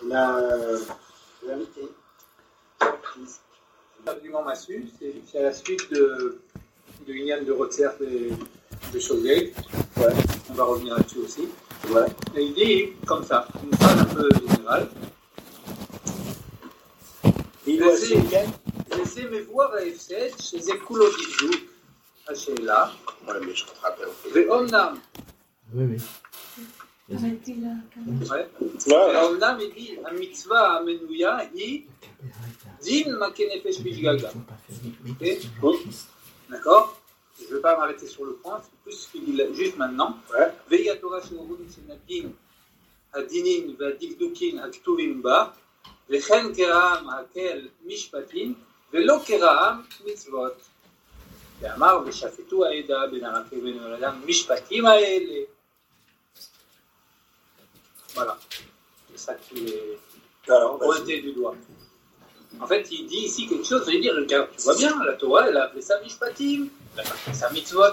L'invité. L'argument massu, c'est à la suite de Yann de Rotzer de Shogeg. Ouais. On va revenir là-dessus aussi. Ouais. Et il dit comme ça, une phrase un peu générale. Laissez mes voir à Efsed, chez Zekulo Didou, à Sheila. Ouais, mais je te rappelle. Ve'omnam. Oui. Ouais. Ve'omnam, il dit, la mitzvah amenouya, hi, din makenefesh bishgaga. Ok? D'accord? Je ne vais pas m'arrêter sur le point, c'est plus ce qu'il dit juste maintenant. Ve'ya Torah she'orun shenadim, hadinim ve'adikdukin haktuvim ba, ve'chen kera'am hakel mishpatim, ve'lo kera'am mitzvot. ואמר ושפטו העדה בין הרקב ובין האדם משפטים האלה. Voilà. C'est ça qui est pointé du doigt. En fait, il dit ici quelque chose, il veut dire, regarde, tu vois bien, la Torah, elle a appelé ça mishpatim, elle a appelé ça mitzvot.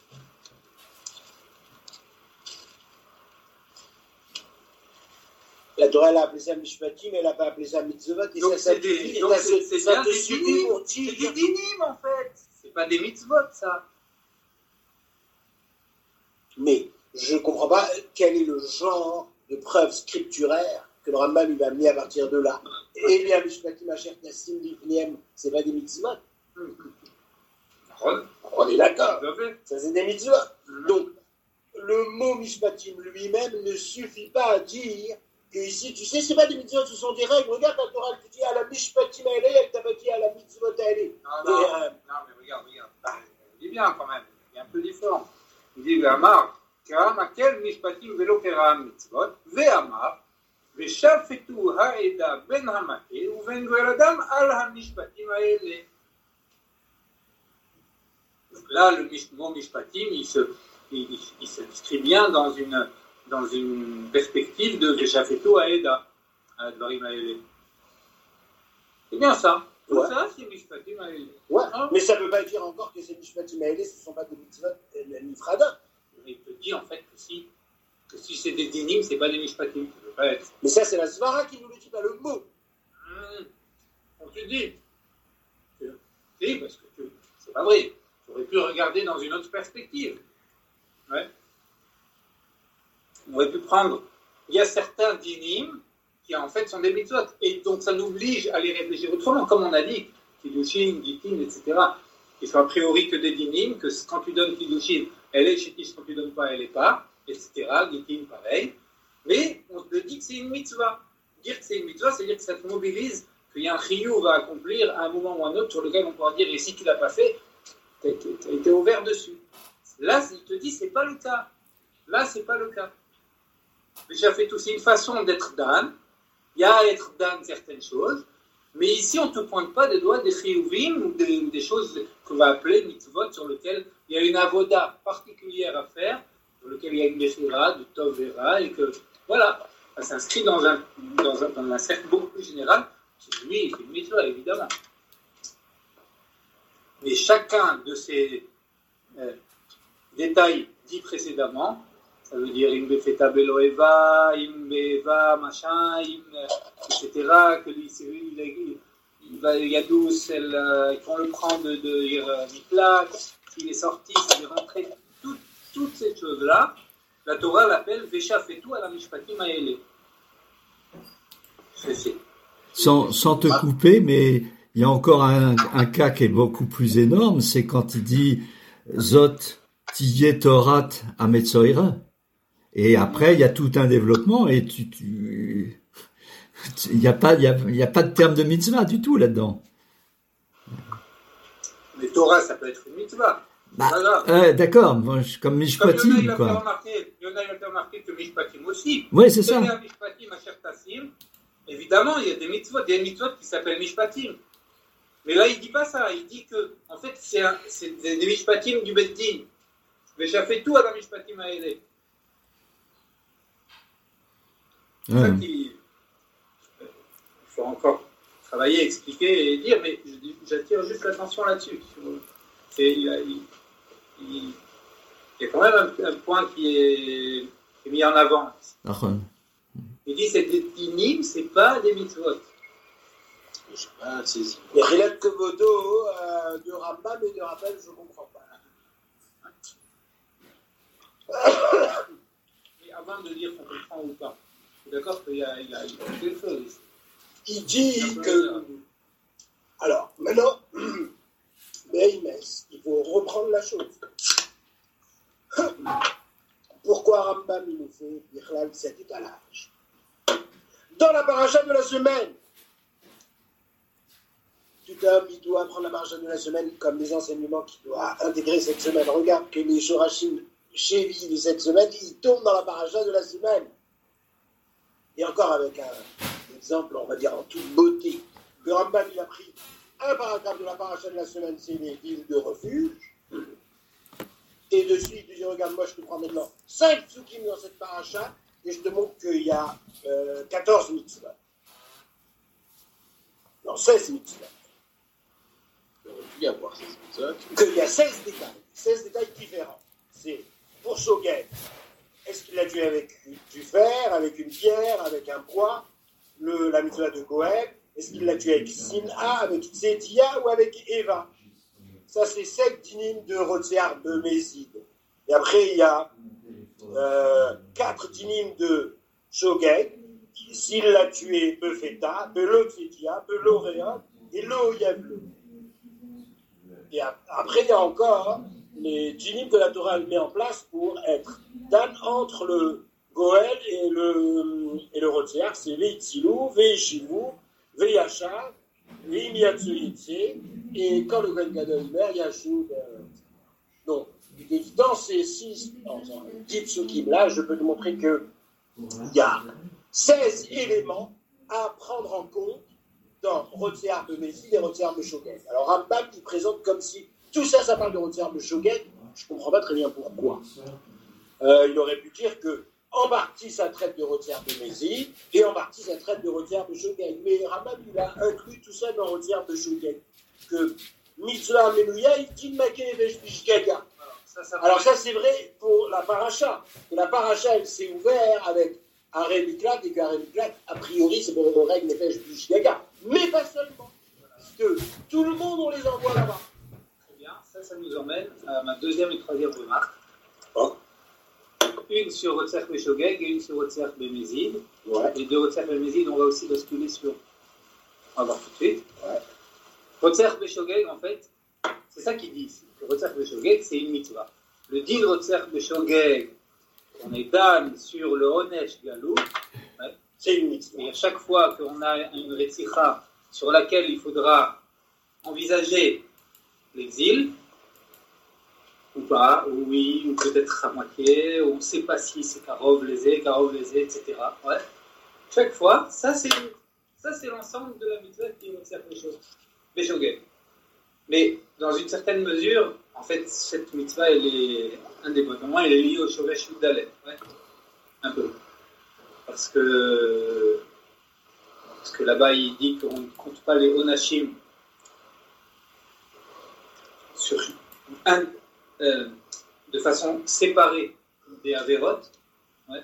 La Torah, elle a appelé ça mishpatim, mais elle n'a pas appelé ça mitzvot. Donc c'est des dinim, en fait. C'est pas des mitzvot, ça. Mais je ne comprends pas quel est le genre de preuve scripturaire que le Rambam lui va amener à partir de là. Et bien, mishpatim, asher tassim, lifniem, c'est pas des mitzvot. On est d'accord. Ça, c'est des mitzvot. Donc, le mot mishpatim lui-même ne suffit pas à dire que ici, tu sais, c'est pas des mitzvot, ce sont des règles. Regarde la Torah, elle te dit à la mishpatim aele, elle t'a pas dit à la mitzvot aele. Non, mais regarde. Il dit bien quand même, il y a un peu d'effort. Il dit, Ve'amar, Kera'am hakel mishpatim ve'lo kera'am mitzvot, Ve'amar, Ve'shafetu ha'eda ben ha'makel, u'ben goel adam al ha'mishpatim ha'ele. Donc là, le mot mishpatim, il s'inscrit bien dans une perspective de Ve'shafetu ha'eda, à Dvarim ha'ele. C'est bien ça. Ouais. Ça, c'est mishpatim ha'ele. Ouais, mais ça ne veut pas dire encore que ces mishpatim aele, ce ne sont pas des mitzvot nifrada. Il te dit en fait que si c'est des dinim, c'est pas des mishpatim, ça peut pas être. Mais ça, c'est la svara qui nous le dit, pas le mot. On te dit. Si, parce que c'est pas vrai. Tu aurais pu regarder dans une autre perspective. Ouais. On aurait pu prendre. Il y a certains dinim qui en fait sont des mitzvot. Et donc ça nous oblige à les réfléchir autrement, comme on a dit, Kiddushin, Gittin, etc. Qui sont a priori que des dinim, que quand tu donnes Kiddushin, elle est chétiche, quand tu ne donnes pas, elle n'est pas, etc. Gittin, pareil. Mais on te dit que c'est une mitzvah. Dire que c'est une mitzvah, c'est-à-dire que ça te mobilise, qu'il y a un chiyuv à accomplir à un moment ou à un autre sur lequel on pourra dire, et si tu ne l'as pas fait, tu as été ouvert dessus. Là, il te dit, c'est pas le cas. Là, c'est pas le cas. Déjà fait tout, c'est une façon d'être dan. Il y a à être dan certaines choses. Mais ici, on ne te pointe pas des doigts des chiyuvim ou des choses qu'on va appeler mitzvot sur lesquelles il y a une avoda particulière à faire, sur lequel il y a une bechira, du tov vera, et que, voilà, ça s'inscrit dans un cercle beaucoup plus général. Oui, c'est une mitzvah, évidemment. Mais chacun de ces détails dits précédemment, ça veut dire im befeta beloeva, im beva machin, etc. Que lui, il va yadous, qu'on le prend de Miklat, s'il est sorti, s'il est rentré, toutes ces choses-là, la Torah l'appelle Veshafetu ala mishpatim haele. Sans te couper, mais il y a encore un cas qui est beaucoup plus énorme, c'est quand il dit Zot tiyeh Torat ametzoira. Et après, il y a tout un développement et il y a pas de terme de mitzvah du tout là-dedans. Mais Torah, ça peut être une mitzvah. D'accord, comme mishpatim, quoi. Il y en a qui ont remarqué que mishpatim aussi. Oui, c'est ça. Mishpatim asher tassim. Évidemment, il y a des mitzvot qui s'appellent mishpatim. Mais là, il dit pas ça. Il dit que, en fait, c'est des mishpatim du Beddin. Veshafetu tout à la mishpatim haele. C'est ça qu'il faut encore travailler, expliquer et dire, mais j'attire juste l'attention là-dessus. Il y a quand même un point qui est mis en avant. Il dit c'est des dinim, c'est pas des mitzvot. Je sais pas, saisi. Et Rilat Komodo de Rambam et de Rappel, je comprends pas. Et avant de dire qu'on comprend ou pas, je suis d'accord qu'il y a quelque chose. Il dit que. Alors, maintenant, Behimes, il faut reprendre la chose. Pourquoi Rambam il nous fait Bichlal cet étalage? Dans la paracha de la semaine, tout homme, il doit prendre la paracha de la semaine comme les enseignements qu'il doit intégrer cette semaine. Regarde que les Shorashim chez lui de cette semaine, ils tombent dans la paracha de la semaine. Et encore avec un exemple, on va dire en toute beauté, que Rambam il a pris un paragraphe de la paracha de la semaine, c'est les villes de refuge. Et dessus, il te dit, regarde, moi je te prends maintenant 5 psukim dans cette paracha, et je te montre qu'il y a 14 mitzvot. Non, 16 mitzvot. Il aurait pu y avoir 16 mitzvot. Qu'il y a 16 détails différents. C'est pour Shogeg, est-ce qu'il l'a tué avec du fer, avec une pierre, avec un poids, la mitzvah de Goël? Est-ce qu'il l'a tué avec Sin'a, avec Tzédia ou avec Eva? Ça, c'est 7 dinim de Rotziar de Mézid. Et après, il y a 4 dinim de Shogeg. S'il l'a tué, Befeta, Belo Tzédia, Belo Réa et Lo Yavlu. Et après, il y a encore les dinim que la Torah met en place pour être dan entre le Goël et le Rotziar. C'est Veitzilou, Veishivu, Veyachar, Veimiatsuitse, et quand le Kohen Gadol meurt, Yashou. Donc, dans ces 10 psukim-là, je peux te montrer qu'il y a 16 éléments à prendre en compte dans Rotziar de Mézid et Rotziar de Shogeg. Alors, Rambam, il présente comme si tout ça, ça parle de Rotziar de Shogeg. Je ne comprends pas très bien pourquoi. Il aurait pu dire que en partie, ça traite de Rotziar de Mézid, et en partie, ça traite de Rotziar de Shogeg. Mais Rambam, il a inclus tout ça dans Rotziar de Shogeg. Que Mitzvah Menouya, il dit Makenevesh. Alors ça, c'est vrai pour la paracha. Que la paracha, elle s'est ouverte avec un Miklat, et qu'un Miklat, a priori, c'est pour le règle Nefesh Bishgaga. Mais pas seulement. Parce que tout le monde, on les envoie là-bas. Très bien. Ça nous emmène à ma deuxième et troisième remarque. Oh. Une sur Rotziar Beshogeg et une sur Rotziar Bemézid. Ouais. Les deux Rotziar Bemézid, on va aussi basculer sur. On va voir tout de suite. Ouais. Rotziar Beshogeg, en fait, c'est ça qu'ils disent. Rotziar Beshogeg, c'est une mitzvah. Le din Rotziar Beshogeg, on est dan sur le Onesh Galou, ouais, c'est une mitzvah. Et à chaque fois qu'on a une Retzicha sur laquelle il faudra envisager l'exil, ou pas, ou oui, ou peut-être à moitié, ou on ne sait pas si c'est Karov lésé, etc. Ouais. Chaque fois, ça c'est l'ensemble de la mitzvah qui est Rotziar Beshogeg. Mais dans une certaine mesure, en fait, cette mitzvah, elle est indépendamment, elle est liée au Shoresh Yudaleh. Ouais. Un peu. Parce que là-bas, il dit qu'on ne compte pas les Onashim sur de façon séparée des Averot. Ouais.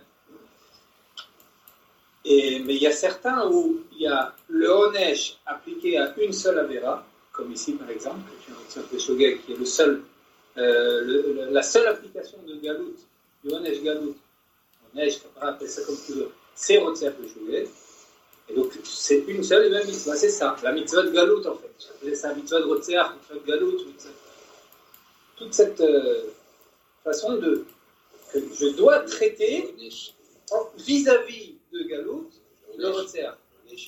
Mais il y a certains où il y a le Onesh appliqué à une seule Avera, comme ici par exemple, le Shogeg, qui est la seule application de Galout, du Onesh Galout. Onesh, appelle ça comme tu veux, c'est Rotziar de Shogeg. Et donc c'est une seule et même mitzvah, c'est ça, la mitzvah de Galout en fait. C'est la mitzvah de Rotziar, la mitzvah de Galout, toute cette façon que je dois traiter vis-à-vis de Galout, le Rotziar.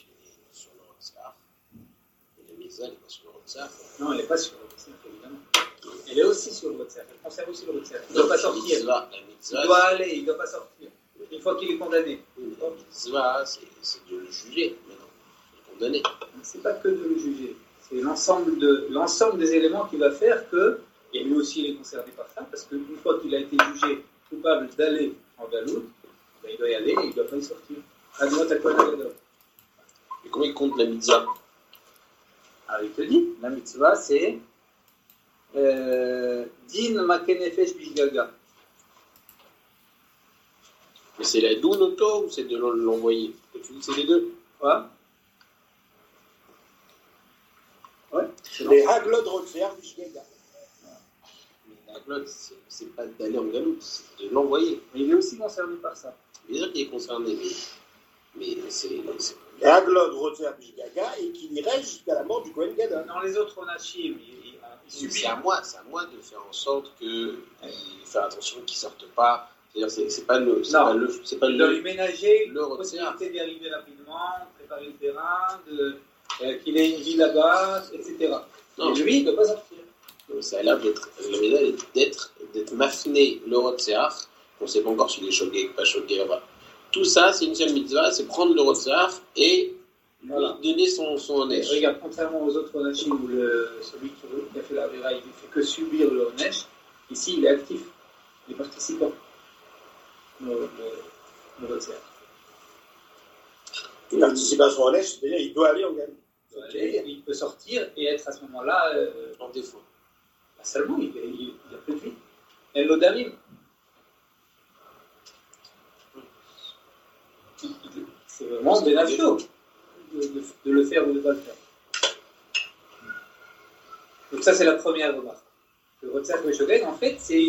Non, elle n'est pas sur le Rotziar, évidemment. Elle est aussi sur le Rotziar. Elle conserve aussi le Rotziar. Il ne doit pas sortir. Il doit aller, il ne doit pas sortir. Une fois qu'il est condamné. La mitzvah, c'est de le juger, maintenant. Il est condamné. Ce n'est pas que de le juger. C'est l'ensemble des éléments qui va faire que, et lui aussi il est concerné par ça, parce qu'une fois qu'il a été jugé coupable d'aller en Galout, ben, il doit y aller et il ne doit pas y sortir. Et comment il compte la mitzvah? Alors il te dit, la mitzvah c'est din makenefesh bishgaga. Mais C'est la doune auto ou c'est de l'envoyer? Tu dis que c'est les deux? Ouais. Les Haglod Rotzer Bishgaga. Mais Haglod, c'est pas d'aller en galoute, c'est de l'envoyer. Mais il est aussi concerné par ça. Bien sûr qu'il est concerné, mais c'est... Les Haglod Rotzer Bishgaga et qu'il irait jusqu'à la mort du Kohen Gadol. Dans les autres Onachim, il subit. C'est à moi de faire en sorte que faire attention qu'ils sortent pas. C'est-à-dire c'est pas le de lui ménager le la possibilité d'y arriver rapidement, préparer le terrain, qu'il ait une vie là-bas, etc. Non. Et lui, il ne peut pas sortir. Ça a l'air d'être mafné le Rotseach. On ne sait pas encore s'il est choqué, pas choqué. Tout ça, c'est une seule mitzvah, c'est prendre le Rotseach et lui donner son Onesh. Regarde, contrairement aux autres Onashim où celui qui a fait la Vera, il ne fait que subir le Onesh, ici il est actif, il est participant. Le Rotseach. Il participe à son Onesh, c'est-à-dire il doit aller en Galilée. Il peut sortir et être à ce moment-là en défaut. Seulement, il a plus de vie. Et l'Odamim. C'est vraiment bénéfique de le faire ou de ne pas le faire. Donc ça, c'est la première remarque. Le Rotseach Meshogeg, en fait, c'est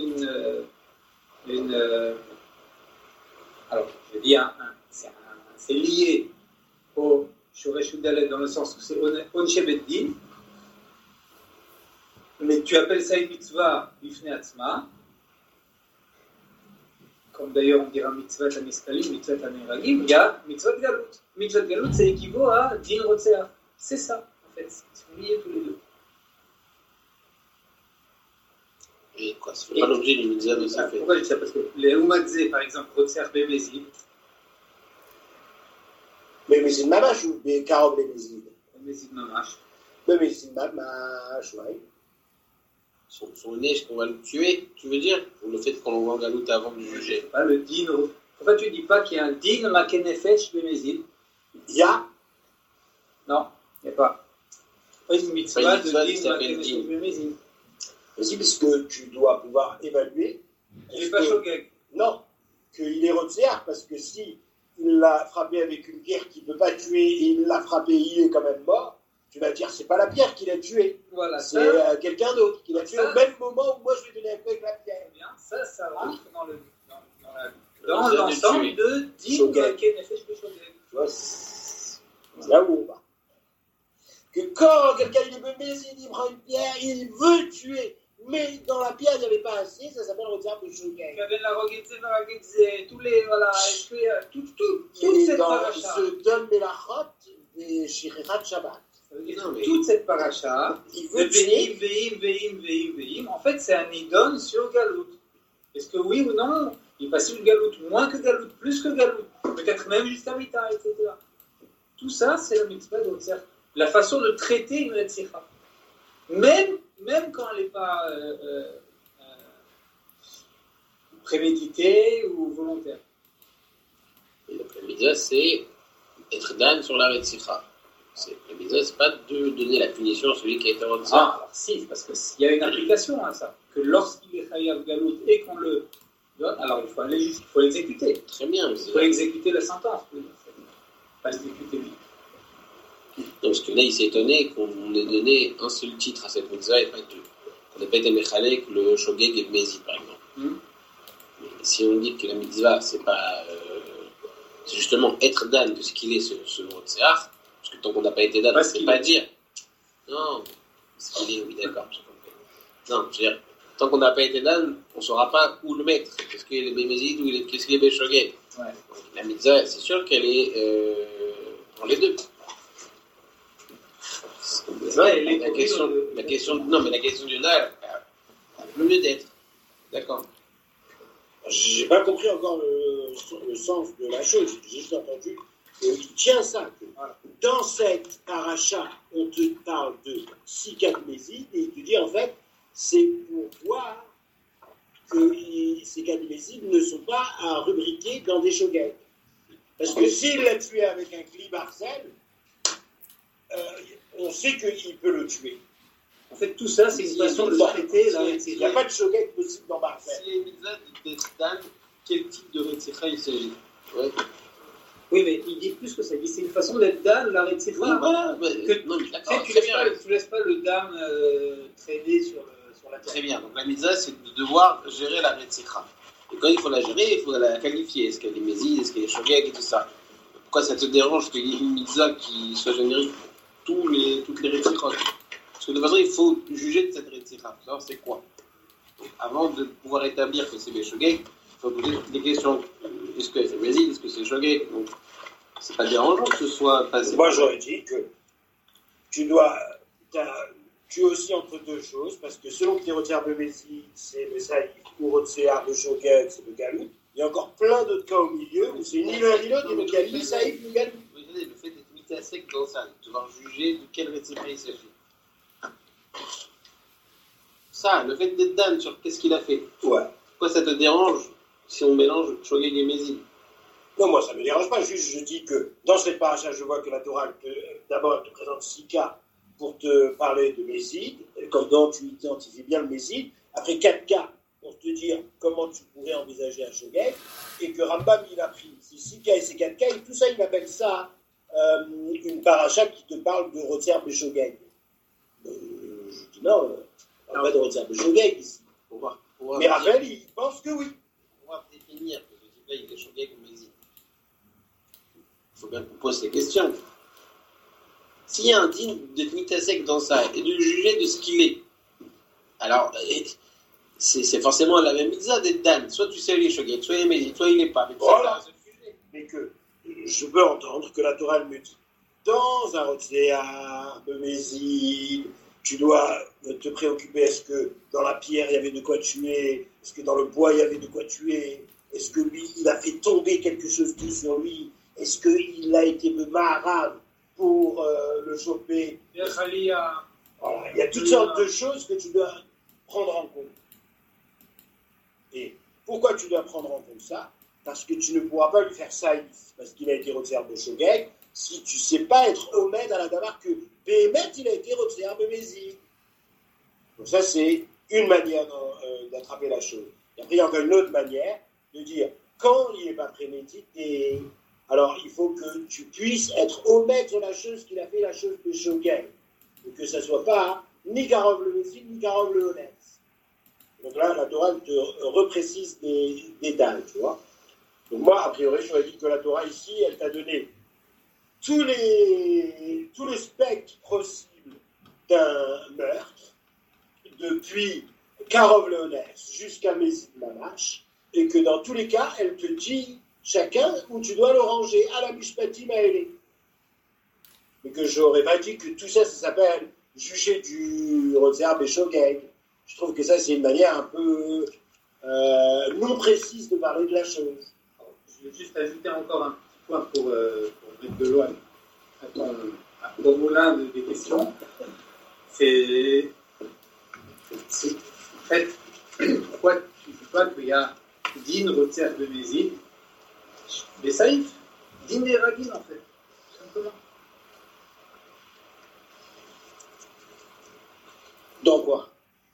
alors, je dis c'est lié au Shoresh Udalet dans le sens où c'est Onshe Beddin, mais tu appelles ça une mitzvah Bifne Atzma, comme d'ailleurs on dira mitzvah Tamiskalim, mitzvah Tamiragim, il y a mitzvah Galut. Mitzvah Galut, c'est équivaut à Din Rotseach. C'est ça, en fait, ils sont liés tous les deux. Et quoi, ça fait pas l'objet d'une mitzvah de ça. Pourquoi je dis ça? Parce que les Umadze, par exemple, Rotseach Bemezid. Bemezid Mamash ou Karob Bemezid? Bemezid Mamash. Bemezid Mamash, oui. Son neige qu'on va le tuer, tu veux dire? Ou le fait qu'on l'envoie en galoute avant de juger? Pas le din. Pourquoi tu ne dis pas qu'il y a un din makenefesh bemezid? Il y a? Non, il n'y a pas. Pas une mitzvah de din makenefesh bemezid. Aussi parce que tu dois pouvoir évaluer. Il n'est pas shogeg. Non, qu'il est Rotseach, parce que si il l'a frappé avec une pierre qu'il ne peut pas tuer et il l'a frappé, il est quand même mort. Tu vas dire, c'est pas la pierre qui l'a tué, voilà, c'est quelqu'un d'autre qui l'a tué au même moment où moi je lui ai donné un peu avec la pierre. Bien, ça rentre dans l'ensemble de din makenefesh beshogeg. Tu vois, c'est là où on va. Que quand quelqu'un il est bemezid, il prend une pierre, il veut tuer, mais dans la pierre il n'y avait pas assez, ça s'appelle Rotseach Beshogeg. La Rogetze, tous les, voilà, toute cette paracha. Il se donne Melachot des Shirirat Shabbat. Toute cette paracha, de Veim, en fait, c'est un idon sur Galout. Est-ce que oui ou non, il passe une Galout, moins que Galout, plus que Galout, peut-être même jusqu'à Mita, etc. Tout ça, c'est la mitzvah de Rotseach. La façon de traiter une Retzicha. Même quand elle n'est pas préméditée ou volontaire. Et donc, la mitzvah, c'est être dan sur la Retzicha. La mitzvah, c'est pas de donner la punition à celui qui a été Rotseach. Ah, alors si, parce qu'il y a une application à ça. Que lorsqu'il est Chayav Galout et qu'on le donne, alors il faut l'exécuter. Très bien. Il faut exécuter la sentence. Pas l'exécuter vite. Donc, parce que là, il s'est étonné qu'on ait donné un seul titre à cette mitzvah et pas deux. Qu'on n'ait pas été méchalek le shogeg et le mezid, par exemple. Mais si on dit que la mitzvah, c'est pas. C'est justement être dan de ce qu'il est, ce Rotseach, parce que tant qu'on n'a pas été dan, on ne sait pas dire. Non, ce qu'il est, oui, d'accord. Non, je veux dire, tant qu'on n'a pas été dan, on ne saura pas où le mettre. Qu'est-ce qu'il est le mezid ou qu'est-ce qu'il est le shogeg. Ouais. La mitzvah, c'est sûr qu'elle est pour les deux. La question du Nal a le mieux d'être. D'accord. J'ai pas compris encore le sens de la chose. J'ai juste entendu qu'il tient ça. Dans cette paracha, on te parle de Sikat Mezid et il te dit en fait, c'est pour voir que ces Sikat Mezid ne sont pas à rubriquer dans des shogeg. Parce que s'il l'a tué avec un cli Barcel, on sait qu'il peut le tuer. En fait, tout ça, c'est une façon de traiter la Retzicha. Il n'y a pas de shogeg possible dans Barcel. Si les mitzvahs d'être dan, quel type de Retzicha il s'agit. Ouais. Oui, mais il dit plus que ça. Il dit c'est une façon d'être Dan, la Retzicha. Oui, voilà. Tu laisses pas le dame traîner sur la terre. Très bien. Donc la mitzvah, c'est de devoir gérer la Retzicha. Et quand il faut la gérer, il faut la qualifier. Est-ce qu'elle est Mézid, est-ce qu'elle est Shogeg et tout ça. Pourquoi ça te dérange qu'il y ait une mitzvah qui soit générique pour toutes les Retzichot? Parce que de toute façon, il faut juger de cette Retzicha, pour savoir c'est quoi. Avant de pouvoir établir que c'est les Shogeg, il faut poser toutes les questions. Est-ce que c'est Mézid, est-ce que c'est Shogeg? Donc, c'est pas dérangeant que ce soit passé. Moi, j'aurais dit que tu es aussi entre deux choses, parce que selon que tu retires de Mézid, c'est le Saïf, ou Rotséar de Shogeg, c'est le Galout. Il y a encore plein d'autres cas au milieu où c'est ni l'un ni l'autre, ni le Galout, ni Saïf, ni Galout. Le fait d'être mis à sec dans ça, de devoir juger de quel Retzicha il s'agit. Ça, le fait d'être Dan sur qu'est-ce qu'il a fait. Ouais. Pourquoi ça te dérange si on mélange Shogeg et Mézid? Non, moi, ça ne me dérange pas. Juste, je dis que dans cette paracha, je vois que la Torah, d'abord, elle te présente 6 cas pour te parler de Mézid, comme dont tu identifies bien le Mézid. Après 4 cas pour te dire comment tu pourrais envisager un Shogeg. Et que Rambam, il a pris ces 6 cas et ces 4 cas, et tout ça, il appelle ça une paracha qui te parle de Rotzer Beshogeg. Je dis non, on parle pas de Rotzer Beshogeg ici. Mais Raphaël, il pense que oui. On va définir que ce type-là, il est Shogeg ou Mézid. Il faut bien qu'on pose ces questions. S'il y a un din de Tmitasek dans ça et de juger de ce qu'il est, alors c'est forcément la même mitzvah d'être Dan. Soit tu sais il est Shogeg, soit il est Mézid, soit il n'est pas. Mais voilà. Mais que je peux entendre que la Torah me dit dans un Rotséar de Mézid, tu dois te préoccuper, est-ce que dans la pierre il y avait de quoi tuer, est-ce que dans le bois il y avait de quoi tuer, est-ce que lui il a fait tomber quelque chose de sur lui, est-ce qu'il a été maharav pour le choper. Voilà. Il y a toutes sortes de choses que tu dois prendre en compte. Et pourquoi tu dois prendre en compte ça? Parce que tu ne pourras pas lui faire saïf, parce qu'il a été Rotséar de Shogeg, si tu ne sais pas être honnête à la davar que Béhémet, il a été Rotséar de Mézid. Donc ça, c'est une manière d'attraper la chose. Et après, il y a encore une autre manière de dire, quand il n'est pas prémédité, alors il faut que tu puisses être honnête sur la chose qu'il a fait, la chose de Shogeg. Et que ça ne soit pas ni Karov le Mézid, ni Karov le honnête. Donc là, la Torah te reprécise des détails, tu vois. Donc moi, a priori, j'aurais dit que la Torah ici, elle t'a donné tous les spectres possibles d'un meurtre, depuis Karov Léonès jusqu'à Mézid Mamash, et que dans tous les cas, elle te dit chacun où tu dois le ranger à la Mishpatim Haélé. Mais que j'aurais pas dit que tout ça, ça s'appelle juger du Rotséar Beshogeg. Je trouve que ça, c'est une manière un peu non précise de parler de la chose. Je vais juste ajouter encore un petit point pour mettre de l'eau à ton moulin des questions. C'est en fait, pourquoi tu ne dis pas qu'il y a Din, Rotser de Mézid, des Saïf, Din et Radin en fait, tout simplement. Donc quoi?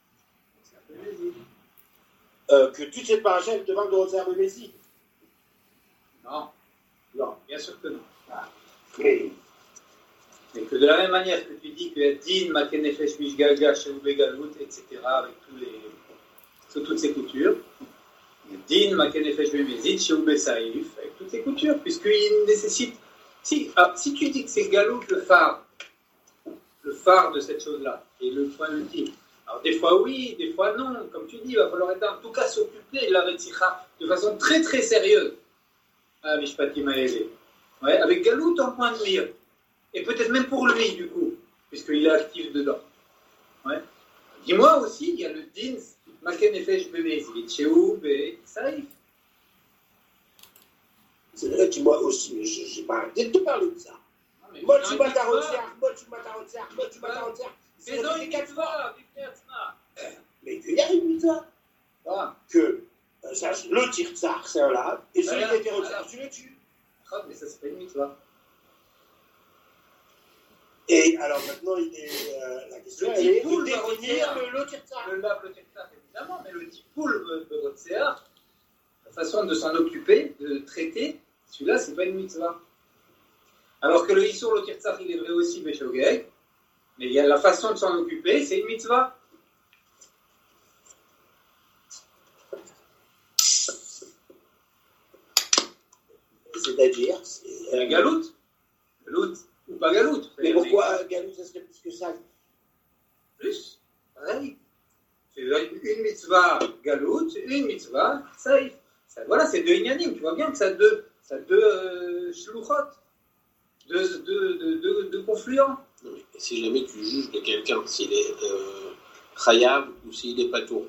Que toutes ces parachaires te parlent de Rotser de Mézid. Non, bien sûr que non. Mais que de la même manière que tu dis que Din, Makenefesh, Mishgaga, Sheoube Galout, etc., avec toutes ces coutures, Din, Makenefesh, Mézid, Sheoube Saïf, avec toutes ces coutures, puisqu'il nécessite. Si tu dis que c'est Galout le phare de cette chose-là, et le point ultime, alors des fois oui, des fois non, comme tu dis, il va falloir être en tout cas s'occuper de la Retzicha de façon très très sérieuse. Mishpatim Haélé. Ouais, avec Galout en point de mire. Et peut-être même pour lui, du coup, puisqu'il est actif dedans. Ouais. Dis-moi aussi, il y a le Din, Makenefesh Bemezid, Sheoub et Saïf. C'est vrai que moi aussi, mais je n'ai pas arrêté de te parler de ça. Moi, tu m'as tarottière. C'est dans les 4 fois. Mais qu'il y a une mitzvah. Que le tir-tsar, c'est un lave, et celui qui a été retiré, tu le tues. Mais ça, c'est pas une mitzvah. Et alors maintenant, la question est de définir le tir-tsar. Le tir-tsar, évidemment, mais le tipoul de Rotséar, façon de s'en occuper, de traiter, celui-là, c'est pas une mitzvah. Alors que le Isur le Tirtzach, il est vrai aussi, Beshogeg, mais il y a la façon de s'en occuper, c'est une mitzvah. C'est-à-dire c'est galout. Galout ou pas galout. Mais pourquoi galout, ça serait plus que ça? Plus, pareil. C'est une mitzvah galout, une mitzvah saïf. Voilà, c'est deux inyanim. Tu vois bien que ça a deux shluchot, deux confluents. Si jamais tu juges de quelqu'un, s'il est chayav ou s'il est patour,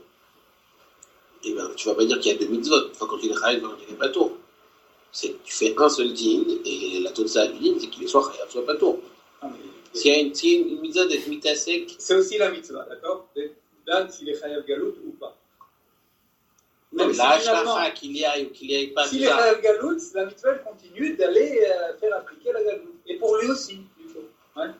eh ben, tu vas pas dire qu'il y a deux mitzvot. Enfin, quand il est chayav, quand il est patour. Tu fais un seul din, et la totsa du din, c'est qu'il est soit chayav, soit patour. S'il y a une mitzvah d'être mitasek, c'est aussi la mitzvah, d'accord? Dan, s'il est chayav galout ou pas. Même la hashracha, qu'il y aille ou qu'il y aille pas. S'il est chayav galout, la mitzvah elle continue d'aller faire appliquer la galout. Et pour lui aussi, du coup. Ouais.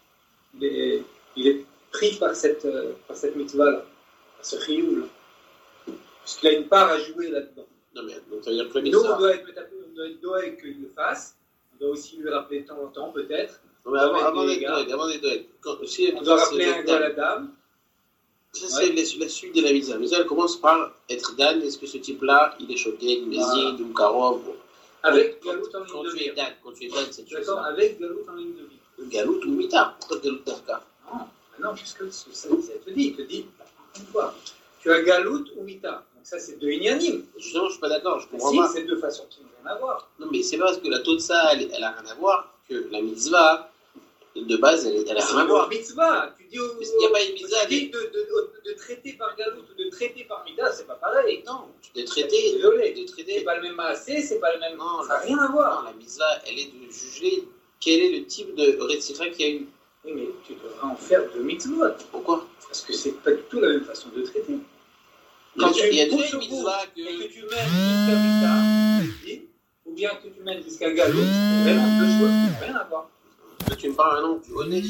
Il est pris par cette mitzvah-là, par ce chiyuv-là. Puisqu'il a une part à jouer là-dedans. Non, mais donc ça veut dire que nous, on doit être doeg qu'il le fasse. On doit aussi lui rappeler de temps en temps, peut-être. Non, mais avant des doeg. On doit rappeler un gars à la dame. Ça, c'est la suite de la mitzvah. La mitzvah, elle commence par être dan. Est-ce que ce type-là, il est choqué, mézid ou karov? Avec galout en ligne de mire. Quand tu es dan, c'est d'accord, avec galout en ligne de mire. Galout ou mita? Pourquoi galout d'arka? Non, puisque ça te dit, une fois, tu as galout ou mita. Donc ça, c'est deux inyanim. Justement, je ne suis pas d'accord, je comprends pas. C'est deux façons qui n'ont rien à voir. Non, mais c'est pas parce que la totsa, elle a rien à voir que la mitzvah, de base, elle a rien à voir. Mitzvah, tu dis il n'y a pas une mitzvah. De traiter par galout ou de traiter par mita, c'est pas pareil. Non, de traiter. Désolé. C'est pas le même maasé, c'est pas le même. Non, ça n'a rien à voir. Non, la mitzvah, elle est de juger quel est le type de rétzicha qu'il y a eu. Oui, mais tu devras en faire deux mitzvot. Pourquoi? Parce que c'est pas du tout la même façon de traiter. Quand il y a déjà une mitzvah que tu mènes jusqu'à mita, ou bien que tu mènes jusqu'à galout, c'est vraiment deux choses qui n'ont rien à voir. Toi, tu me parles maintenant du Onesh.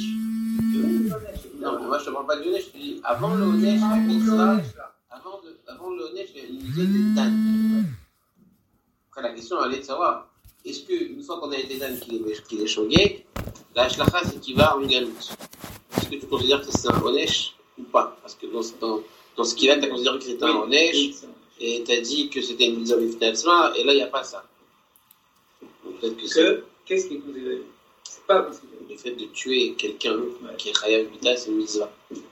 Non, mais moi je te parle pas du Onesh, je te dis avant le Onesh, la mitzvah, avant le Onesh, il y a une mitzvah de Dan. Après, la question, elle est de savoir, est-ce qu'une fois qu'on a été Dan qu'il est shogeg, la shlacha c'est qu'il va en galout? Est-ce que tu considères que c'est un Onesh ou pas? Parce que dans ce qu'il a, tu as considéré que c'était un Onesh, et tu as dit que c'était une mitzvah b'fnei, et là il n'y a pas ça. Donc, peut-être que qu'est-ce qui est considéré? C'est pas considéré. Le fait de tuer quelqu'un qui est chayav mita, c'est une mitzvah.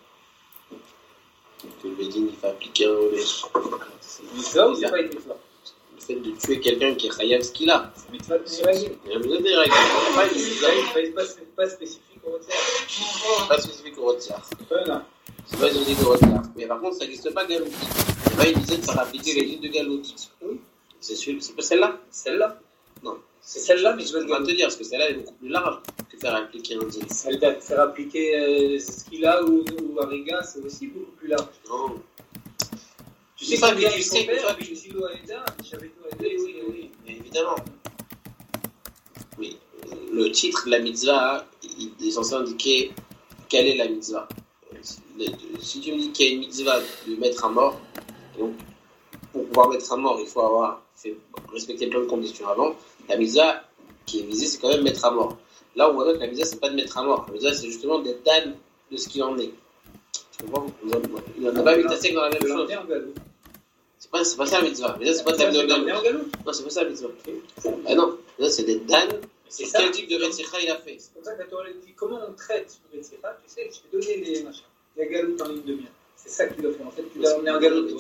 Que le Bédin il fait appliquer un Onesh. C'est une mitzvah ou c'est pas une mitzvah? Le fait de tuer quelqu'un qui est chayav ce qu'il a. C'est une mitzvah de règles. Il y a une mitzvah des règles. C'est pas spécifique au Rotsiar. Pas spécifique au Rotsiar. Non. C'est pas spécifique au Rotsiar. Mais par contre, ça n'existe pas galout. Là, il disait de faire appliquer les lignes de galout. Oui. C'est pas celle-là? Celle-là? Non. C'est celle-là, mais je vais te dire, parce que celle-là est beaucoup plus large que faire appliquer un deal. Celle de faire appliquer Skila ou Ariga, c'est aussi beaucoup plus large. Non. Tu sais combien il faut faire avec Silo Aïda, oui, évidemment. Oui. Le titre de la mitzvah, il est censé indiquer quelle est la mitzvah. Si tu me dis qu'il y a une mitzvah de mettre à mort, donc pour pouvoir mettre à mort, il faut avoir respecter plein de conditions avant. La mitzvah qui est visée, c'est quand même mettre à mort. Là, on voit que la mitzvah, c'est pas de mettre à mort. La mitzvah, c'est justement d'être dan de ce qu'il en est. Tu comprends? Il n'en a pas mis ta sec dans la même chose. C'est pas ça la mitzvah. La mitzvah, c'est pas de la mitzvah. Non, c'est pas ça la mitzvah. Ah non, la mitzvah, c'est d'être dan. C'est quel type de Retzicha il a fait. C'est pour ça que la Torah dit comment on traite le Retzicha. Tu sais, je t'ai donné les machins. La galoute en ligne de mire. C'est ça que tu dois faire. En fait, tu dois emmener en galoute.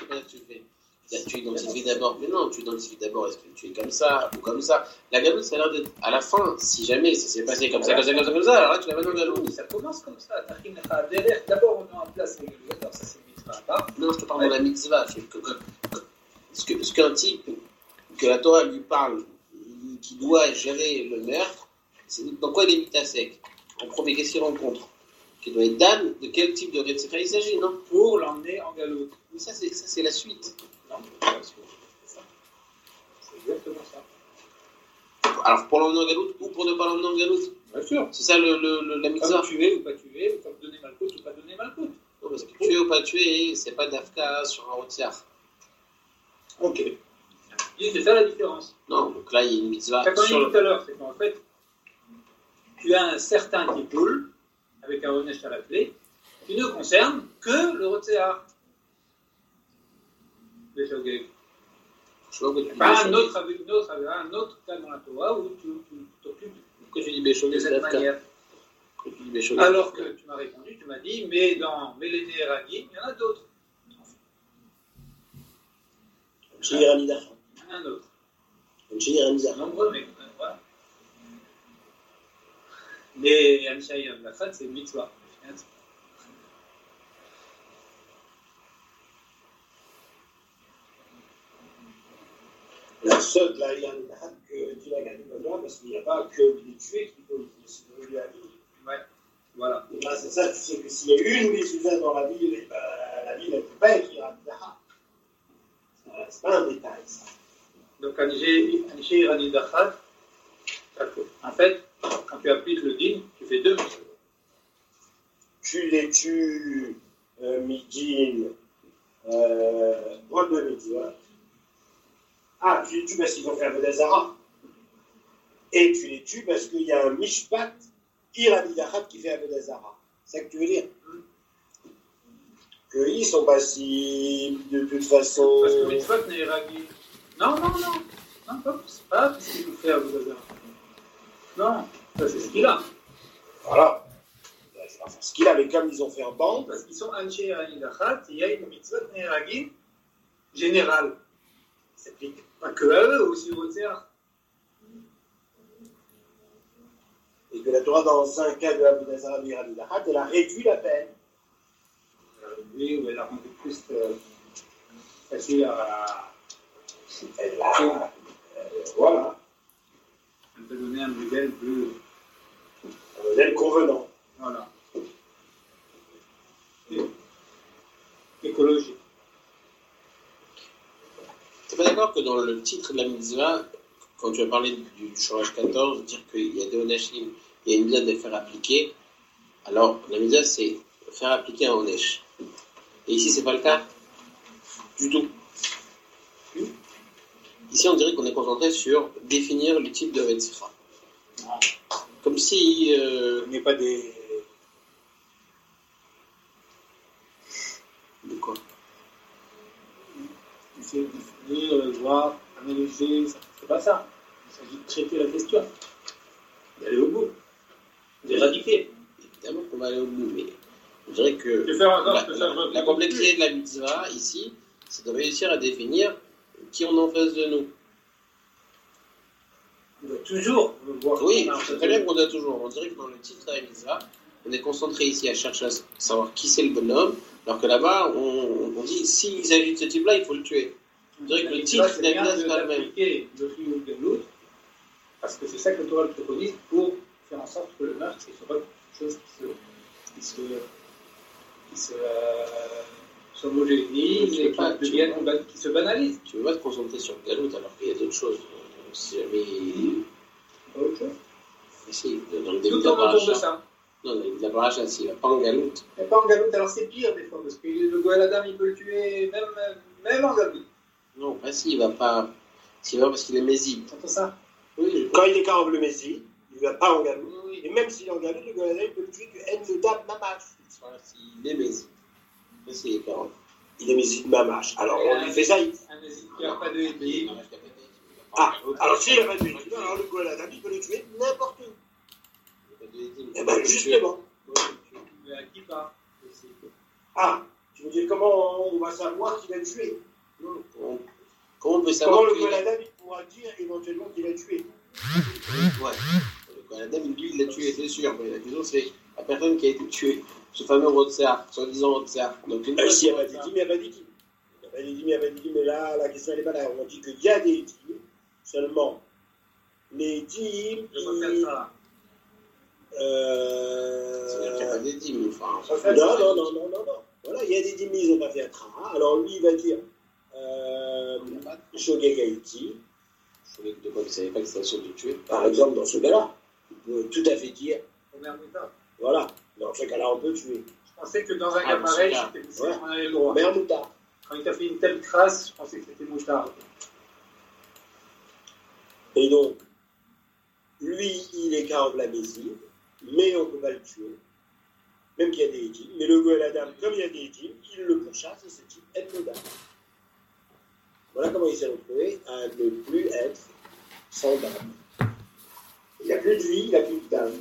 Tu identifies d'abord, mais non, tu identifies d'abord est-ce que tu es comme ça ou comme ça. La galoute, ça a l'air d'être à la fin, si jamais ça s'est passé comme ça, alors là tu la mets dans la galoute. Ça commence comme ça. D'abord, on met en place les galoutes. Alors, ça, c'est une mitzvah à part. Non, je te parle de la mitzvah. Ce qu'un type, que la Torah lui parle, qui doit gérer le meurtre, c'est dans quoi il est mis à sec? En premier, qu'est-ce qu'il rencontre? Qui doit être dan, de quel type de Retzicha il s'agit, non? Pour l'emmener en galoute. Mais ça, c'est la suite. C'est ça. C'est exactement ça. Alors, pour l'emmener en galoute ou pour ne pas l'emmener en galoute? Bien sûr. C'est ça la mitzvah. Comme tuer ou pas tuer, ou comme donner malkout ou pas donner malkout. Non, parce que tuer ou pas tuer, c'est pas d'afka sur un rotiar. Ok. Je dis, c'est ça la différence. Non, donc là, il y a une mitzvah. C'est comme on dit tout à l'heure, c'est qu'en fait, tu as un certain tipoul, avec un Onesh à la clé, qui ne concerne que le Rotséar. Le Shogeg. Pas un autre cas dans la Torah où tu t'occupes de cette manière. Alors que tu m'as répondu, tu m'as dit, mais dans les Néeragim, il y en a d'autres. Un autre. Nombreux, mais voilà. Mais Amishai Lafat, c'est une mitzvah. La seule la que tu l'as gagné parce qu'il n'y a pas que les tués qui peuvent lui la vie. Ouais, voilà. Et là, c'est ça, tu sais que s'il y a une mitzvah dans la ville, la ville ne peut pas être Iranidaha. C'est pas un détail, ça. Donc, Anishé Iranidachat, en fait, quand tu appliques le din, tu fais deux mitzvahs. Tu les tues, midin, droit de mitzvah. Ah, tu les tues parce qu'ils ont fait un Vodazara. Et tu les tues parce qu'il y a un mishpat Iranidachat qui fait un Vodazara. C'est ça que tu veux dire? Qu'ils ne sont pas si, de toute façon. Parce que mitzvot n'est ragi. Non, c'est pas parce qu'il faut faire Vodazara. Non, ça c'est ce qu'il a. Voilà. C'est ce qu'il a, mais comme ils ont fait un banc. Parce qu'ils sont Anshé Iranidachat, il y a une mitzvot n'est ragi générale. Ça s'applique pas que à eux, aussi au Théâtre. Et que la Torah, dans un cas de la Vodazara Iranidachat, elle a réduit la peine. Oui, ou elle a rendu plus facile à. Elle a. Voilà. Elle peut donner un modèle plus. Un modèle convenant. Voilà. Écologique. Tu n'es pas d'accord que dans le titre de la mitzvah, quand tu as parlé du Shorach 14, dire qu'il y a des Oneshim, il y a une mitzvah de faire appliquer, alors la mitzvah c'est faire appliquer un Onesh. Et ici, c'est pas le cas du tout. Ici, on dirait qu'on est concentré sur définir le type de Vetzira. Comme si... Il n'y a pas des... De quoi? Essayer de définir, voir, analyser, c'est pas ça. Il s'agit de traiter la question. D'aller au bout. D'éradiquer. Évidemment qu'on va aller au bout, mais je dirais que la complexité de la mitzvah, ici, c'est de réussir à définir qui on a en face de nous. On doit toujours voir. Oui, c'est très bien qu'on doit toujours. On dirait que dans le titre de la mitzvah, on est concentré ici à chercher à savoir qui c'est le bonhomme, alors que là-bas, on dit s'il s'agit de ce type-là, il faut le tuer. On dirait que le titre de la mitzvah, c'est pas le même. Le Riyou Galout, parce que c'est ça que le Torah préconise pour faire en sorte que le meurtre soit quelque chose qui se homogénise et qui se banalise. Tu ne veux pas te concentrer sur le Galout alors qu'il y a d'autres choses. Si jamais... Pas autre chose. Mais si, dans le début de la paracha. Non, dans le début de la paracha, s'il va pas en Galout. Mais pas en Galout, alors c'est pire des fois, parce que le Goël Adam, il peut le tuer même en Galout. Non, pas s'il va pas... S'il va parce qu'il est Mézi. T'entends ça? Oui, quand il est Karov le Mézi, il ne va pas en Galout. Oui. Et même s'il est en Galout, le Goël Adam, il peut le tuer que N de Dab Mamash. S'il est Mézi. Mais s'il est Karov. Il est Mézi de Mamash. Alors on lui fait ça. Un Mézi qui n'a pas de Hédim. Ah, alors s'il n'a pas de Hédim, alors le Goël Adam, il peut le tuer n'importe où. Eh bien, justement. Mais à qui pas? Ah, tu veux dire comment on va savoir qu'il a tué? Non. Comment on peut savoir comment le Goël Adam, il pourra dire éventuellement qu'il a tué? Ouais. Le Goël Adam, lui, il l'a tué, c'est sûr. Mais la question, c'est la personne qui a été tuée. Ce fameux Rotséar, soi-disant Rotséar. Si, il n'y a pas d'édime, il n'y a pas d'édime. Il n'y a pas d'édime, mais là, la question, elle n'est pas là. On dit qu'il y a des édimes, seulement les édimes... C'est-à-dire qu'il n'y a pas d'édime, enfin... Non. Voilà, il y a des édimes, ils n'ont pas fait un tra. Alors lui, il va dire... Shogeg Haïti. Shogeg de quoi? Vous ne savez pas que c'est la chose de tuer? Par exemple, dans ce cas-là, on peut tout à fait dire... Voilà. Dans ce cas-là, on peut tuer. Je pensais que dans un cas pareil, on avait le droit. Mermouta. Quand il t'a fait une telle crasse, je pensais que c'était moutard. Et donc, lui, il est Karov la Mézid, mais on ne peut pas le tuer, même qu'il y a des édimes. Mais le Goël Adam, comme il y a des édimes, il le pourchasse et ce type est modal. Voilà comment il s'est retrouvé à ne plus être sans dame. Il n'y a plus de vie, il n'y a plus de dame.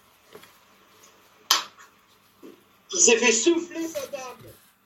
Il s'est fait souffler sa dame.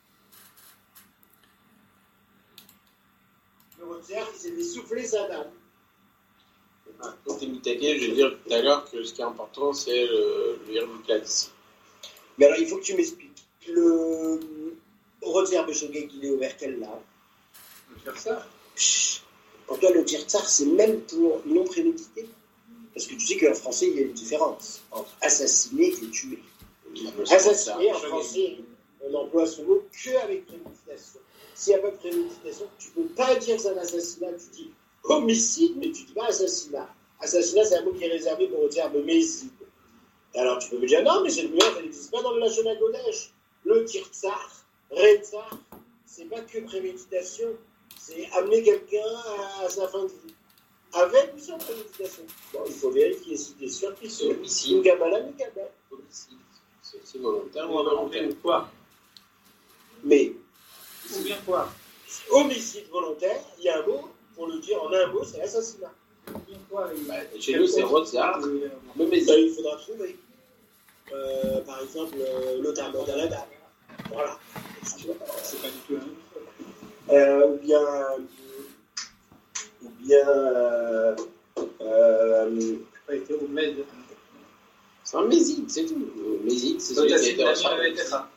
Le Rotzer, il s'est fait souffler sa dame. Quand tu es mitaqué, je vais dire tout à l'heure que ce qui est important, c'est le Yermuklatz. Mais alors, il faut que tu m'expliques. Le Rotzer Beshogeg, il est ouvert quelle lame? Le Tirtzar. Pour toi, le Tirtzar, c'est même pour non prémédité. Parce que tu sais qu'en français, il y a une différence entre assassiner et tuer. Assassiner, en français, on emploie ce mot qu'avec préméditation. S'il n'y a pas de préméditation, tu ne peux pas dire que c'est un assassinat, tu dis homicide, mais tu ne dis pas assassinat. Assassinat, c'est un mot qui est réservé pour le terme méside. Alors tu peux me dire, non, mais cette nuance, elle n'existe pas dans le Lachon HaKodesh. Le Tirtzar, Retzar, c'est pas que préméditation, c'est amener quelqu'un à sa fin de vie. Avec ou sans préméditation. Bon, il faut vérifier si tu es sûr qu'il c'est homicide. Une Gamala, une Gamala. Homicide. C'est volontaire ou Volontaire ou quoi? Mais, Ou bien quoi? homicide volontaire, il y a un mot, pour le dire en un mot, c'est assassinat. Ou bien quoi? Chez nous, c'est Rotzer. Ben, il faudra trouver. Par exemple, l'otalement de la dame. Voilà. C'est pas du tout la même chose. Ou bien, Pas été au Med. C'est un méside, c'est tout. Méside, c'est celui qui a été reçu.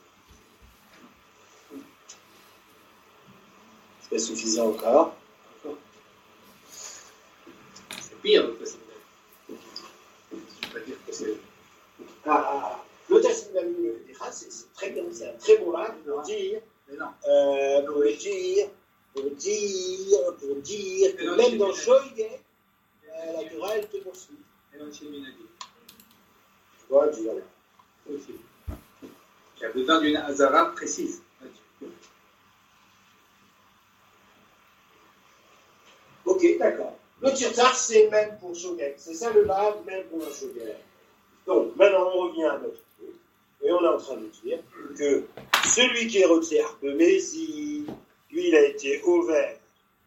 c'est pas suffisant encore. C'est pire que c'est. Je ne vais pas dire que c'est. Le Tassim c'est très bien, c'est un très bon là pour dire. Mais non. Pour dire que même dans Shoigé, la Torah, elle te poursuit. Et non, c'est Minadi. Tu vois, tu vois là. Aussi. Tu as besoin d'une Hazara précise. Ok, d'accord. Le Tirtzar, c'est même pour Shogeg. C'est ça le lave, même pour un Shogeg. Donc, maintenant, on revient à notre truc. Et on est en train de dire que celui qui est Rotzer de Mézi, lui, il a été ouvert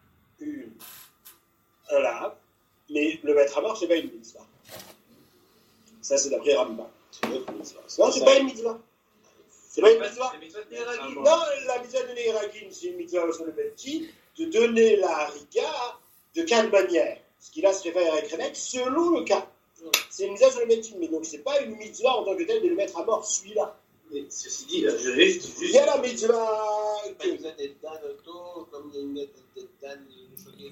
un lave, mais le mettre à mort, c'est pas une mitzvah. Ça, c'est d'après Rambam. C'est une autre mitzvah. Non, c'est pas une mitzvah. C'est pas une mitzvah. C'est mitzvah de Neragin. Non, la mitzvah de Neragin, c'est une mitzvah sur le Bepti, de donner la harika de quatre manières. Ce qui là se réfère à Ekremek, selon le cas. C'est une mitzvah sur le Bepti, mais donc c'est pas une mitzvah en tant que telle de le mettre à mort, celui-là. Mais ceci dit, là, je juste. Il y a la mitzvah. Il y a des Dan auto, comme il y a une Dan Shogeg.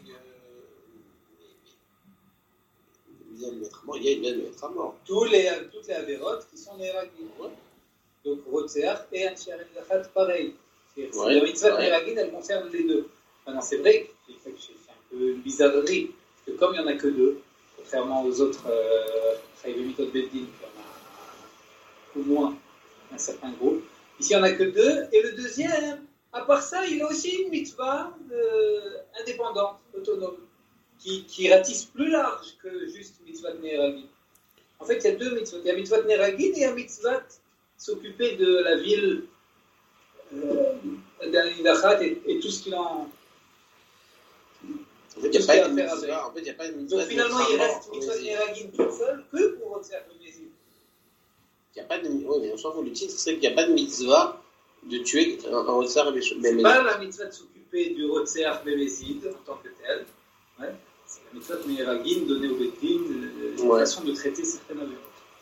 Il y a une mettre à mort, il y a une mettre à mort. Toutes les avérotes qui sont Neragin. Donc, Rotzer et Ansheret Zachat, pareil. La mitzvah de Neragin, elle concerne les deux. Maintenant, c'est vrai que c'est un peu une bizarrerie, parce que comme il n'y en a que deux, contrairement aux autres Chayvemitot Beddin, qui en a au moins un certain groupe, ici il n'y en a que deux, et le deuxième, à part ça, il a aussi une mitzvah indépendante, autonome, qui ratisse plus large que juste mitzvah de Neragin. En fait, il y a deux mitzvot. Il y a mitzvah de Neragin et un mitzvah s'occuper de la ville d'Al-Nidachat et tout ce qu'il en. En fait, il n'y a pas une mitzvah. Donc finalement, il reste mitzvah de Neragin toute seule que pour Rotzer le Mézid. Il n'y a pas de. Oui, mais on s'en fout. Le titre, c'est qu'il n'y a pas de mitzvah de tuer un Rotzer et c'est pas la mitzvah de s'occuper du Rotzer le Mézid en tant que tel. Ouais. C'est la mitzvah de Neragin donnée au Beddin, la façon de traiter certaines avérotes.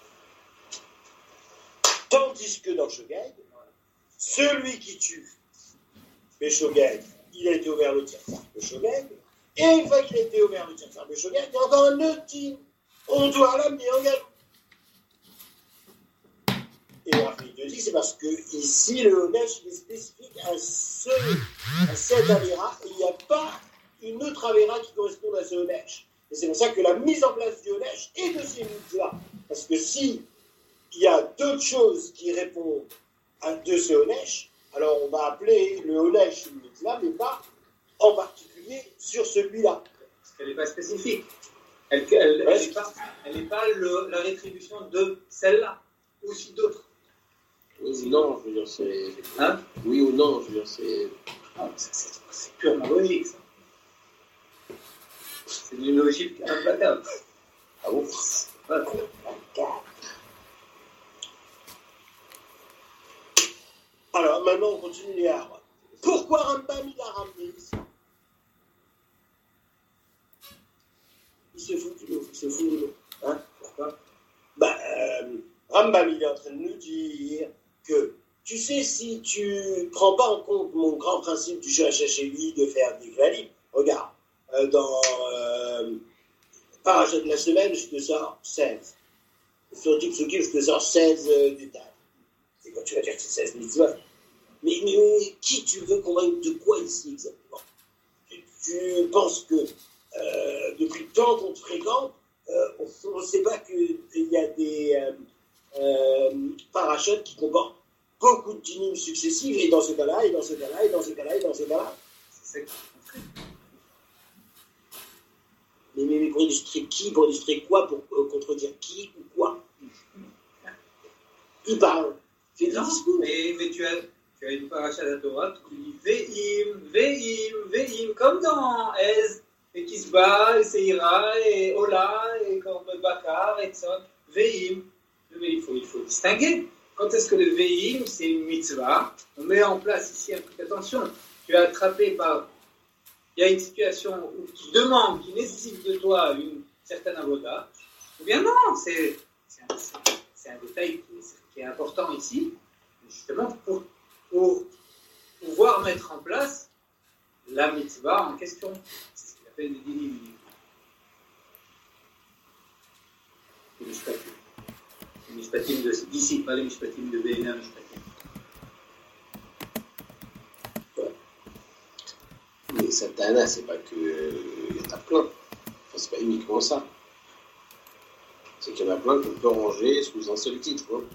Tandis que dans Shogeg, celui qui tue le Shogeg, il a été ouvert le Tirtzar le Shogeg, et une fois qu'il a été ouvert le Tirtzar le Shogeg, il y a encore un autre tir. On doit l'amener en galop. Et Raphaël te dit, c'est parce que ici, le Honesh est spécifique à cette Avéra, et il n'y a pas une autre Avéra qui correspond à ce Honesh. Et c'est pour ça que la mise en place du Honesh est de ces mitzvahs. Parce que si il y a d'autres choses qui répondent de ce Honesh, alors on va appeler le Honesh une mitzvah, mais pas en particulier sur celui-là. Parce qu'elle n'est pas spécifique. Elle n'est pas la rétribution de celle-là, aussi d'autres. Oui ou non, je veux dire, c'est... Hein? Oui ou non, je veux dire, c'est... Non, c'est purement logique, ça. C'est une logique implacable. Ah bon? Voilà. Alors, maintenant, on continue les arbres. Pourquoi Rambam, il a ramené ici? Il se fout du lot, il se fout de l'eau. Hein? Pourquoi? Rambam, il est en train de nous dire que, tu sais, si tu prends pas en compte mon grand principe du Shachacheli de faire des valis, regarde, dans Parachat de la semaine, je te sors 16. Sur Tipsuki, je te sors 16 détails. C'est quand tu vas dire que c'est 16 mitzvot. Mais qui tu veux convaincre de quoi ici exactement? Tu penses que depuis le temps qu'on te fréquente, on ne sait pas qu'il y a des parachutes qui comportent beaucoup de dynimes successifs, et dans ce cas-là, et dans ce cas-là, et dans ce cas-là, et dans ce cas-là. C'est ça. Mais pour illustrer qui? Pour illustrer quoi? Pour contredire qui ou quoi? Qui parle? Fais des discours. Mais tu as une paracha de la Torah qui dit Ve'im, comme dans Ez, et Kisba, et Seira, et Ola, et comme Bakar, et Tzon. Ve'im. Mais il faut distinguer. Quand est-ce que le Ve'im, c'est une mitzvah? On met en place ici un truc. Attention, tu es attrapé par. Il y a une situation qui nécessite de toi une certaine avoda. Ou bien non, c'est un détail qui est important ici, justement pour pouvoir mettre en place la mitzvah en question. C'est ce qu'il appelle les dinim. Les mishpatim. Les mishpatim d'ici, pas les mishpatim de Béhéna, mishpatim. Mais Satana, c'est pas que... Il y en a plein. Enfin, c'est pas uniquement ça. C'est qu'il y en a plein qu'on peut ranger sous un seul titre, quoi.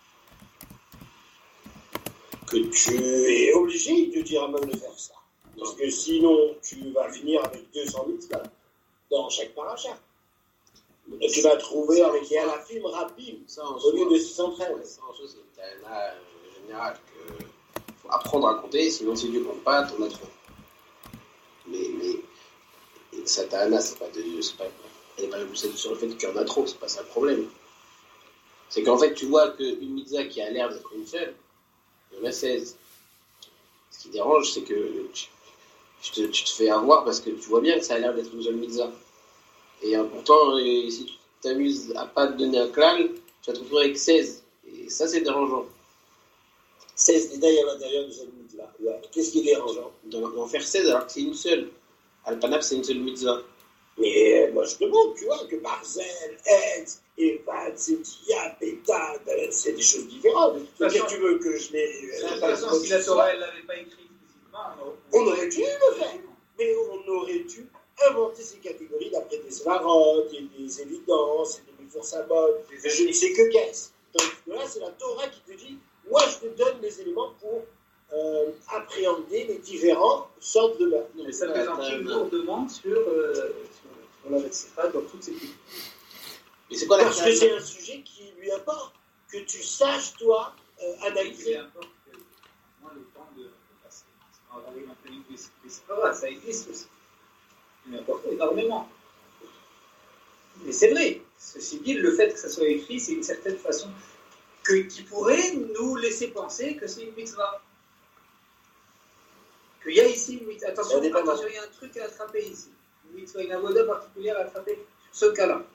Que tu es obligé de dire à même de faire ça. Parce que sinon, tu vas finir avec 200 mitzvahs dans chaque paracha. Et tu vas trouver avec Yalafim Rabim au lieu de 613. Ça, en chose, c'est une Tana générale qu'il faut apprendre à compter, sinon si Dieu ne compte pas, t'en as trop. Mais Satana, elle n'est pas poussée sur le fait qu'il y en a trop, c'est pas ça le problème. C'est qu'en fait, tu vois qu'une mitzvah qui a l'air d'être une seule, il y en a 16. Ce qui dérange, c'est que tu te fais avoir parce que tu vois bien que ça a l'air d'être une seule mitzvah. Et pourtant, si tu t'amuses à pas te donner un klal, tu vas te retrouver avec 16. Et ça, c'est dérangeant. 16 détails à l'intérieur de cette mitzvah. Ouais. Qu'est-ce qui est dérangeant? D'en faire 16 alors que c'est une seule. Al-Panab, c'est une seule mitzvah. Mais moi, je te montre, tu vois, que Barzel, Etz, Evad, Zetia, Pétad, c'est des choses différentes. Qu'est-ce que tu veux que je les... De toute façon, si la Torah, elle l'avait pas écrit physiquement, on aurait dû le faire. Mais on aurait dû inventer ces catégories d'après des svarotes, et des évidences, et des forçabotes, et je ne sais que qu'est-ce. Donc là, c'est la Torah qui te dit, moi, je te donne les éléments pour appréhender les différentes sortes de l'œuvre. Mais ça présente une lourdement sur la Vetsifa dans toutes ces types. Mais c'est quoi la Parce que c'est un sujet qui lui importe, que tu saches, toi, analyser. Moi, le temps de passer. On va regarder un peu l'histoire, ça existe aussi. Il m'importe énormément. Mais c'est vrai. Ceci dit, le fait que ça soit écrit, c'est une certaine façon qui pourrait nous laisser penser que c'est une mitzvah. Qu'il y a ici une mitzvah. Attention, il y a un truc à attraper ici. Une mitzvah, une avoda particulière à attraper sur ce cas-là.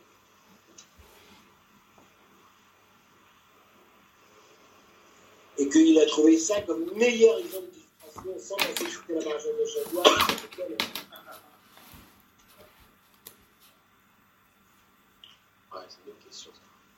Et qu'il a trouvé ça comme meilleur exemple d'illustration sans passer shooter la marge de Chadoua. Ouais, c'est une bonne question.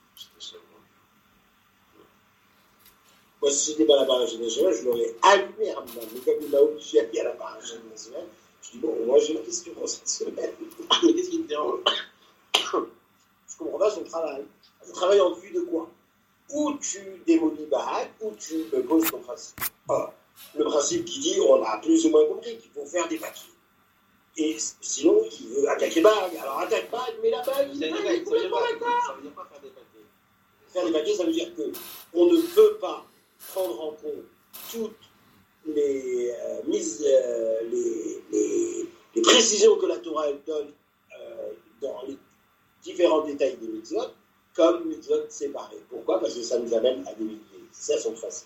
Moi, si c'était pas la barrage nationale, je l'aurais allumé à mais comme il m'a obligé à aller à la barrage nationale, je dis bon, moi j'ai une question pour cette semaine. Mais qu'est-ce qui te dérange? Je comprends pas son travail. Son travail en vue de quoi? Ou tu démolis Barak, ou tu me poses ton principe. Or, le principe qui dit, on a plus ou moins compris qu'il faut faire des papiers. Et sinon, il veut attaquer bague. Alors attaque bague, mais la bague, il est complètement d'accord. Ça veut dire pas faire des paquets. Faire des paquets, ça veut dire qu'on ne peut pas prendre en compte toutes les les précisions que la Torah elle donne dans les différents détails des mitzvot, comme mitzvot séparés. Pourquoi? Parce que ça nous amène à des milliers. C'est ça son facile.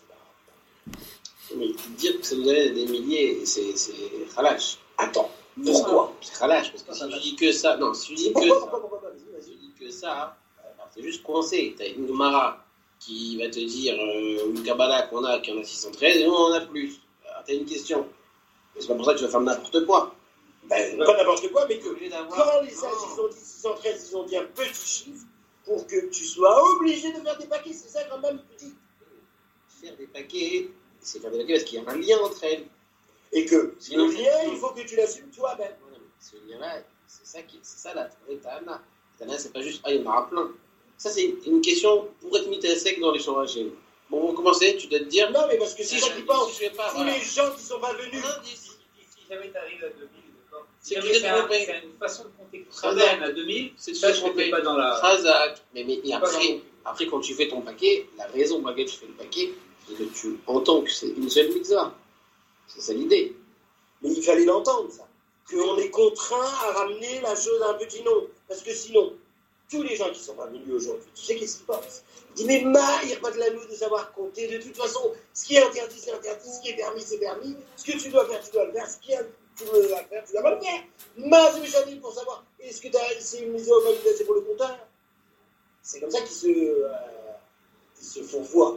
Mais dire que ça nous amène à des milliers, c'est khalash. Attends, pourquoi? C'est khalash, parce que si tu dis que ça... Non, si tu dis que ça... Si tu dis que ça, c'est juste coincé. T'as une Gemara qui va te dire, une Kabbalah qu'on a, qui en a 613, et nous on en a plus. Alors, t'as une question. Mais c'est pas pour ça que tu vas faire n'importe quoi. Ben, pas n'importe quoi, mais que quand les sages ils ont dit 613, ils ont dit un petit chiffre pour que tu sois obligé de faire des paquets. C'est ça quand même petit. Faire des paquets, c'est faire des paquets parce qu'il y a un lien entre elles. Et que le lien, il faut que tu l'assumes toi-même. Ce lien-là, c'est ça la Tana. Tana, c'est pas juste, il y en aura plein. Ça, c'est une question pour être mis à sec dans les chambres. Bon, on va commencer, tu dois te dire. Non, mais parce que c'est ça qui pense. Si pas, tous les gens qui sont pas venus. Si jamais tu arrives à 2000, d'accord. C'est une façon de compter. Khazak à 2000, c'est ça, je ne fais pas dans la. Khazak. Mais après, quand tu fais ton paquet, la raison pour laquelle tu fais le paquet, c'est que tu entends que c'est une seule mitzvah. C'est ça l'idée. Mais il fallait l'entendre, ça. Qu'on est contraint à ramener la chose à un petit nom. Parce que sinon, tous les gens qui sont pas venus aujourd'hui, tu sais qu'est-ce qu'ils pensent? Ils disent, mais il n'y a pas de la nous de savoir compter. De toute façon, ce qui est interdit, c'est interdit. Ce qui est permis, c'est permis. Ce que tu dois faire, tu dois le faire. Ce qui est tu dois faire, tu dois pas le faire. Mais j'ai dit pour savoir, est-ce que c'est une mise au validé, c'est pour le compteur? C'est comme ça qu'ils se font voir.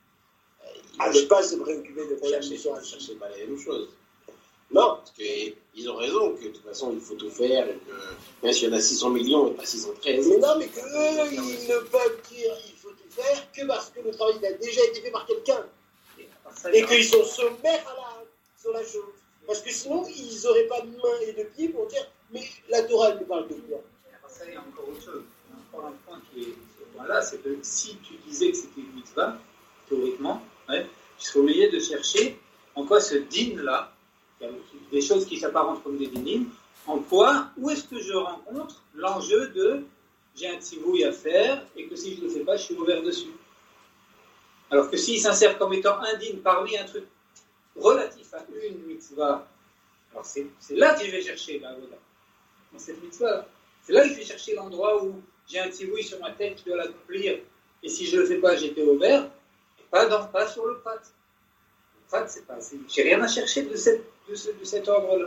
À ne pas se préoccuper de faire la mission. Cherchez pas la même chose. Non. Parce qu'ils ont raison que de toute façon il faut tout faire et que même s'il y en a 600 millions et pas 613. Mais non, mais qu'eux, ils ne peuvent dire il faut tout faire que parce que le travail a déjà été fait par quelqu'un. Et qu'ils sont sommaires sur la chose. Parce que sinon, ils n'auraient pas de main et de pied pour dire mais la Torah, elle nous parle de quoi? Ça, il y a encore autre chose. Il y a encore un point qui est ce point-là, c'est que si tu disais que c'était une mitzvah, théoriquement, ouais, tu serais obligé de chercher en quoi ce din-là, des choses qui s'apparentent comme des dinim, où est-ce que je rencontre l'enjeu de j'ai un tzivouï à faire et que si je ne le fais pas, je suis ouvert dessus. Alors que s'il s'insère comme étant un din parmi un truc relatif à une mitzvah, alors c'est là que je vais chercher la voda, dans cette mitzvah. C'est là que je vais chercher l'endroit où j'ai un tzivouï sur ma tête, je dois l'accomplir, et si je ne le fais pas, j'étais ouvert, et pas sur le prat. Le prat, j'ai rien à chercher de cet ordre-là.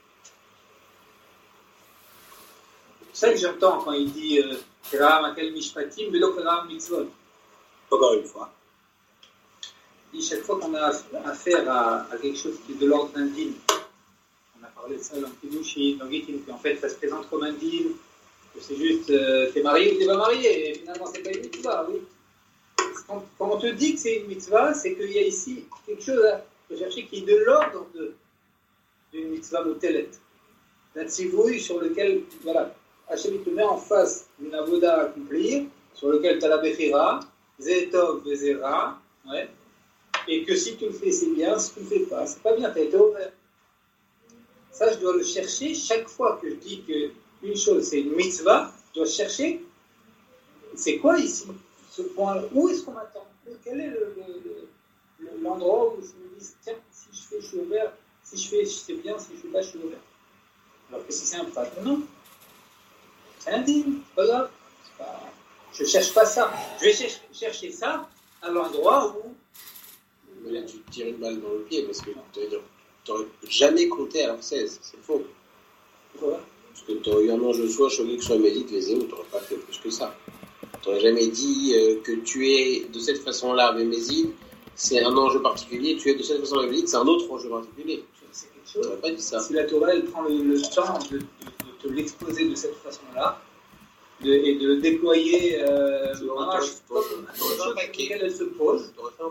C'est ça que j'entends quand il dit Kera'am akel mishpatim velo kera'am mitzvot. Encore une fois. Il dit chaque fois qu'on a affaire à quelque chose qui est de l'ordre d'un din, on a parlé de ça dans Kidushin, dans Gittin, qu'en fait ça se présente comme un din, que c'est juste t'es marié ou t'es pas marié, et finalement c'est pas une mitzvah, oui. Quand on te dit que c'est une mitzvah, c'est qu'il y a ici quelque chose à rechercher qui est de l'ordre d'une mitzvah motelet, d'un tzivouï sur lequel, voilà, Hachem te met en face d'une avoda à accomplir, sur lequel tu as la bechira, zetov, vezera, ouais, et que si tu le fais, c'est bien, si tu le fais pas, c'est pas bien, tu as été ouvert. Ça, je dois le chercher chaque fois que je dis qu'une chose, c'est une mitzvah, je dois chercher, c'est quoi ici, ce point, où est-ce qu'on m'attend? Quel est l'endroit où je me dis, tiens, si je fais, je suis ouvert, si je fais, c'est bien, si je fais pas, je suis ouvert. Alors que si c'est un prat, non. C'est un digne, c'est pas grave. Je ne cherche pas ça. Je vais chercher ça à l'endroit où... Mais là, tu te tires une balle dans le pied parce que tu n'aurais jamais compté à leur 16. C'est faux. Pourquoi? Parce que tu aurais eu un enjeu soit choqué, soit médite, les éaux, tu n'aurais pas fait plus que ça. Tu n'aurais jamais dit que tu es de cette façon-là, Méméside, c'est un enjeu particulier, tu es de cette façon-là, Méméside, c'est un autre enjeu particulier. C'est quelque chose. Tu n'aurais pas dit ça. Si la Torah, elle prend le temps de te l'exposer de cette façon-là, et de le déployer comme une chose sur laquelle elle se pose.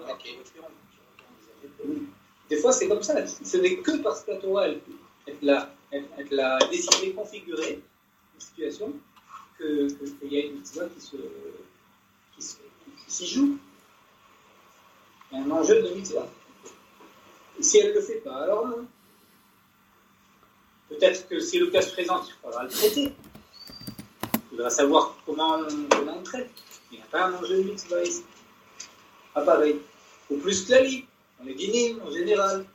Des fois, c'est comme ça. Ce n'est que parce que la Torah, elle l'a décidé, configurer une situation, qu'il y a une mitzvah qui s'y joue. Il y a un enjeu de mitzvah. Et si elle ne le fait pas, alors non. Peut-être que si le cas se présente, il faudra le traiter. Il faudra savoir comment on traite. Il n'y a pas un enjeu de mitzvah ici. Pas pareil. Ou plus que la lit, dans les dinim en général.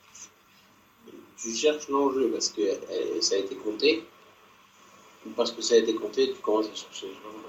Tu cherches l'enjeu parce que ça a été compté, ou parce que ça a été compté, tu commences à chercher.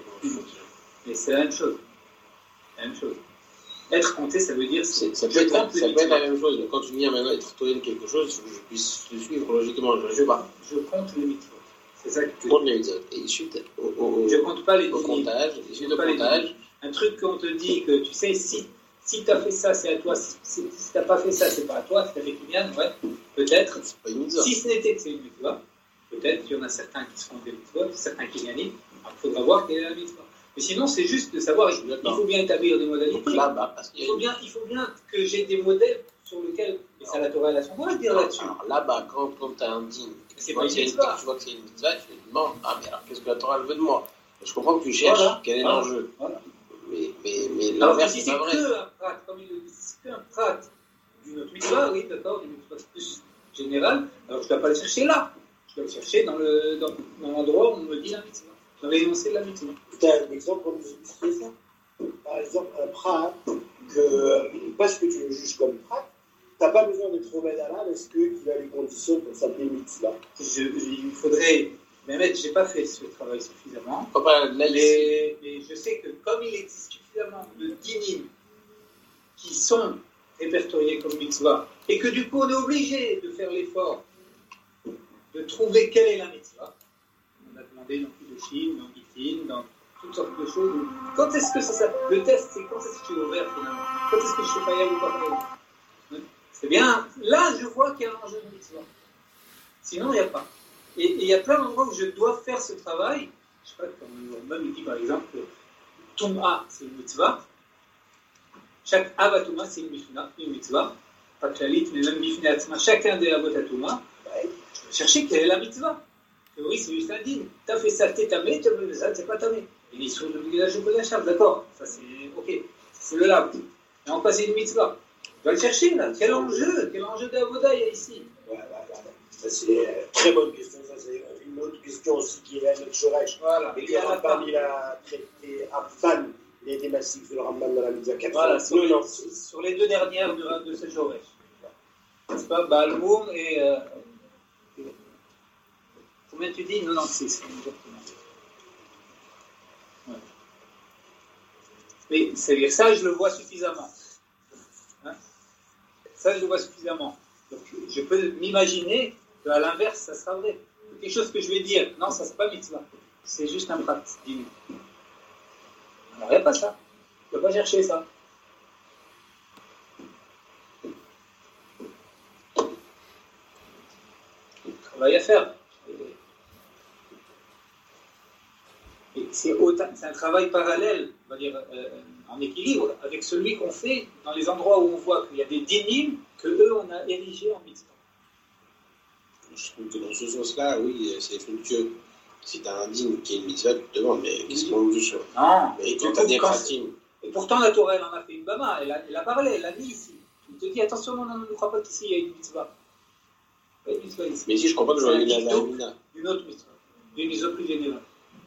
Mais c'est la même chose. La même chose. Être compté, ça veut dire ça peut être la même chose, mais quand tu viens maintenant être tourné de quelque chose, il faut que je puisse te suivre logiquement. Je ne sais pas. Je compte les mitzvot. C'est ça que tu comptes les mitzvot. Et suite je compte pas les au comptage. Et suite au comptage. Un truc qu'on te dit que tu sais, si tu as fait ça, c'est à toi. Si tu n'as pas fait ça, c'est pas à toi. Si tu as fait Kinyan, ouais, peut-être. C'est pas une mitzvah. Si ce n'était que c'est une mitzvah, peut-être qu'il y en a certains qui seront des mitzvot, certains Kinyanim. Il faudra voir quelle est la mitzvah. Mais sinon, c'est juste de savoir, il faut bien établir des modalités. Il faut bien que j'ai des modèles sur lesquels, et ça la Torah a son droit de dire là-dessus. Alors là-bas, quand tu as un digne, tu vois que c'est une mitzvah, tu te demandes, mais alors qu'est-ce que la Torah veut de moi? Je comprends que tu cherches quel est l'enjeu. Voilà. Mais l'inverse, c'est pas vrai. Si c'est qu'un prat, comme il le dit, si c'est qu'un prat d'une autre mitzvah, oui, d'accord, d'une mitzvah plus générale, alors je ne dois pas le chercher là. Je dois le chercher dans l'endroit où on me dit la mitzvah. Dans l'énoncé de la mitzvah. Tu as un exemple pour nous illustrer ça? Par exemple, un prat, parce que tu le juges comme prat, tu n'as pas besoin d'être au Médala, est-ce qu'il a les conditions pour s'appeler mitzvah? Il faudrait. Mais je n'ai pas fait ce travail suffisamment. Mais je sais que comme il existe suffisamment de dinim qui sont répertoriés comme mitzvah, et que du coup on est obligé de faire l'effort de trouver quelle est la mitzvah. On a demandé dans Kiddushin, dans Gittin, dans toutes sortes de choses. Quand est-ce que c'est ça? Le test, c'est quand est-ce que je suis ouvert finalement? Quand est-ce que je suis payable ou pas payable? C'est bien. Là, je vois qu'il y a un enjeu de mitzvah. Sinon, il n'y a pas. Et il y a plein d'endroits où je dois faire ce travail. Je sais pas, comme le Rambam dit par exemple, Touma, c'est une mitzvah. Chaque Avatuma, c'est une mitzvah. Pas Klalit, mais même Bifnei Atzma. Chacun des Avatatouma, je vais chercher quelle est la mitzvah. Que oui, c'est juste un digne. Tu as fait ça, t'es tamé, tu as fait ça, c'est pas tamé. Et ils sont de l'obligation de Kodacham, d'accord. Ça c'est ok. C'est le lab. Et on passe une mitzvah. Je dois le chercher là. Quel enjeu d'Avoda il y a ici? Ça, c'est une très bonne question. Ça, c'est une autre question aussi qui est notre Shoresh. Voilà. Et le Rambam, il a traité Afan, il a été massif sur le Rambam dans la Mitzvah 4. Voilà, sur les deux dernières de ce Shoresh. C'est pas Balmoum et. Combien tu dis? 96. Ouais. Mais c'est-à-dire ça, je le vois suffisamment. Hein? Ça, je le vois suffisamment. Donc, je peux m'imaginer qu'à l'inverse, ça sera vrai. Quelque chose que je vais dire, non, ça c'est pas mitzvah. C'est juste un prat. Alors, il n'y a pas ça. Je ne peux pas chercher ça. Travail à faire. Et c'est un travail parallèle, on va dire, en équilibre avec celui qu'on fait dans les endroits où on voit qu'il y a des dinim que eux on a érigés en mitzvah. Je trouve que dans ce sens-là, oui, c'est fructueux. Si tu as un digne qui est une mitzvah, tu te demandes, mais qu'est-ce qu'on veut sur? Non, mais quand tu as des pratiques. Et pourtant, la Torah, elle en a fait une bama, elle a parlé, elle a dit ici. Il te dit, attention, non, ne crois pas qu'ici il y a une mitzvah. Il y a une mitzvah ici. Mais ici, je ne crois pas que j'aurais eu la mina. D'une autre mitzvah. D'une mitzvah plus générale.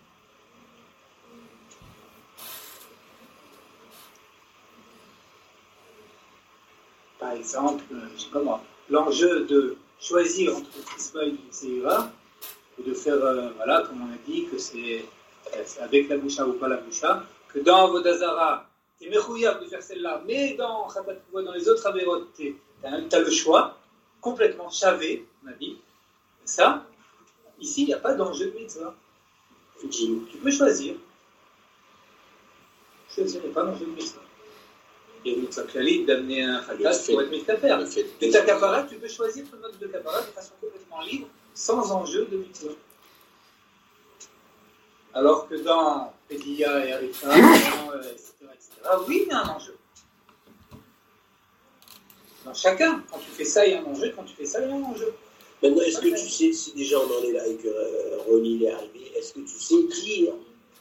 Par exemple, je sais pas moi, l'enjeu de choisir entre Tisma et Tseira, ou de faire, voilà, comme on a dit, que c'est avec la boucha ou pas la boucha, que dans Vodazara, tu es mechouillable de faire celle-là, mais dans Khatat Kouva, dans les autres avérotes, tu as le choix, complètement chavé, on a dit. Ça, ici, il n'y a pas d'enjeu de mitzvah. Tu peux choisir. Choisir, il n'y a pas d'enjeu de mitzvah. Il y a une mitzvah clalique d'amener un khatat pour être mitzvah. De ta kapara, tu peux choisir ton mode de kapara de façon complètement libre, sans enjeu de mitzvah. Alors que dans Pédia et Arita, etc., oui, il y a un enjeu. Dans chacun, quand tu fais ça, il y a un enjeu, quand tu fais ça, il y a un enjeu. Maintenant, est-ce que tu sais, si déjà on en est là et que Ronnie est arrivé, est-ce que tu sais dire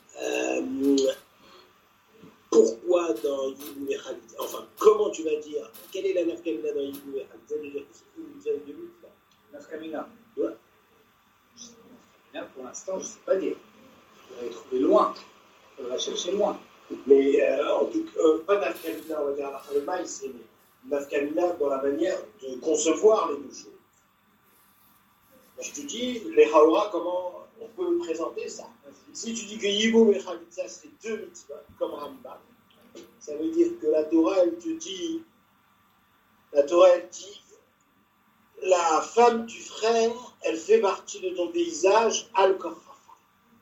pourquoi dans Yibou et Khalitza, enfin, comment tu vas dire, quelle est la nafkamina dans Yibou et Khalitza, de dire que c'est une mitzvah de mitzvah? Nafkamina. Ouais. Bien, pour l'instant, je ne sais pas dire. Je pourrais trouver loin. On va chercher loin. Mais en tout cas, pas d'Afkamina, on va dire à la maïs, c'est d'Afkamina dans la manière de concevoir les deux choses. Je te dis, les Haora, comment on peut présenter ça? Si tu dis que Yiboum et Khalitsa, c'est deux mitzvahs, comme Rambam, ça veut dire que la Torah, elle dit, la femme du frère, elle fait partie de ton paysage, al-Korfafa.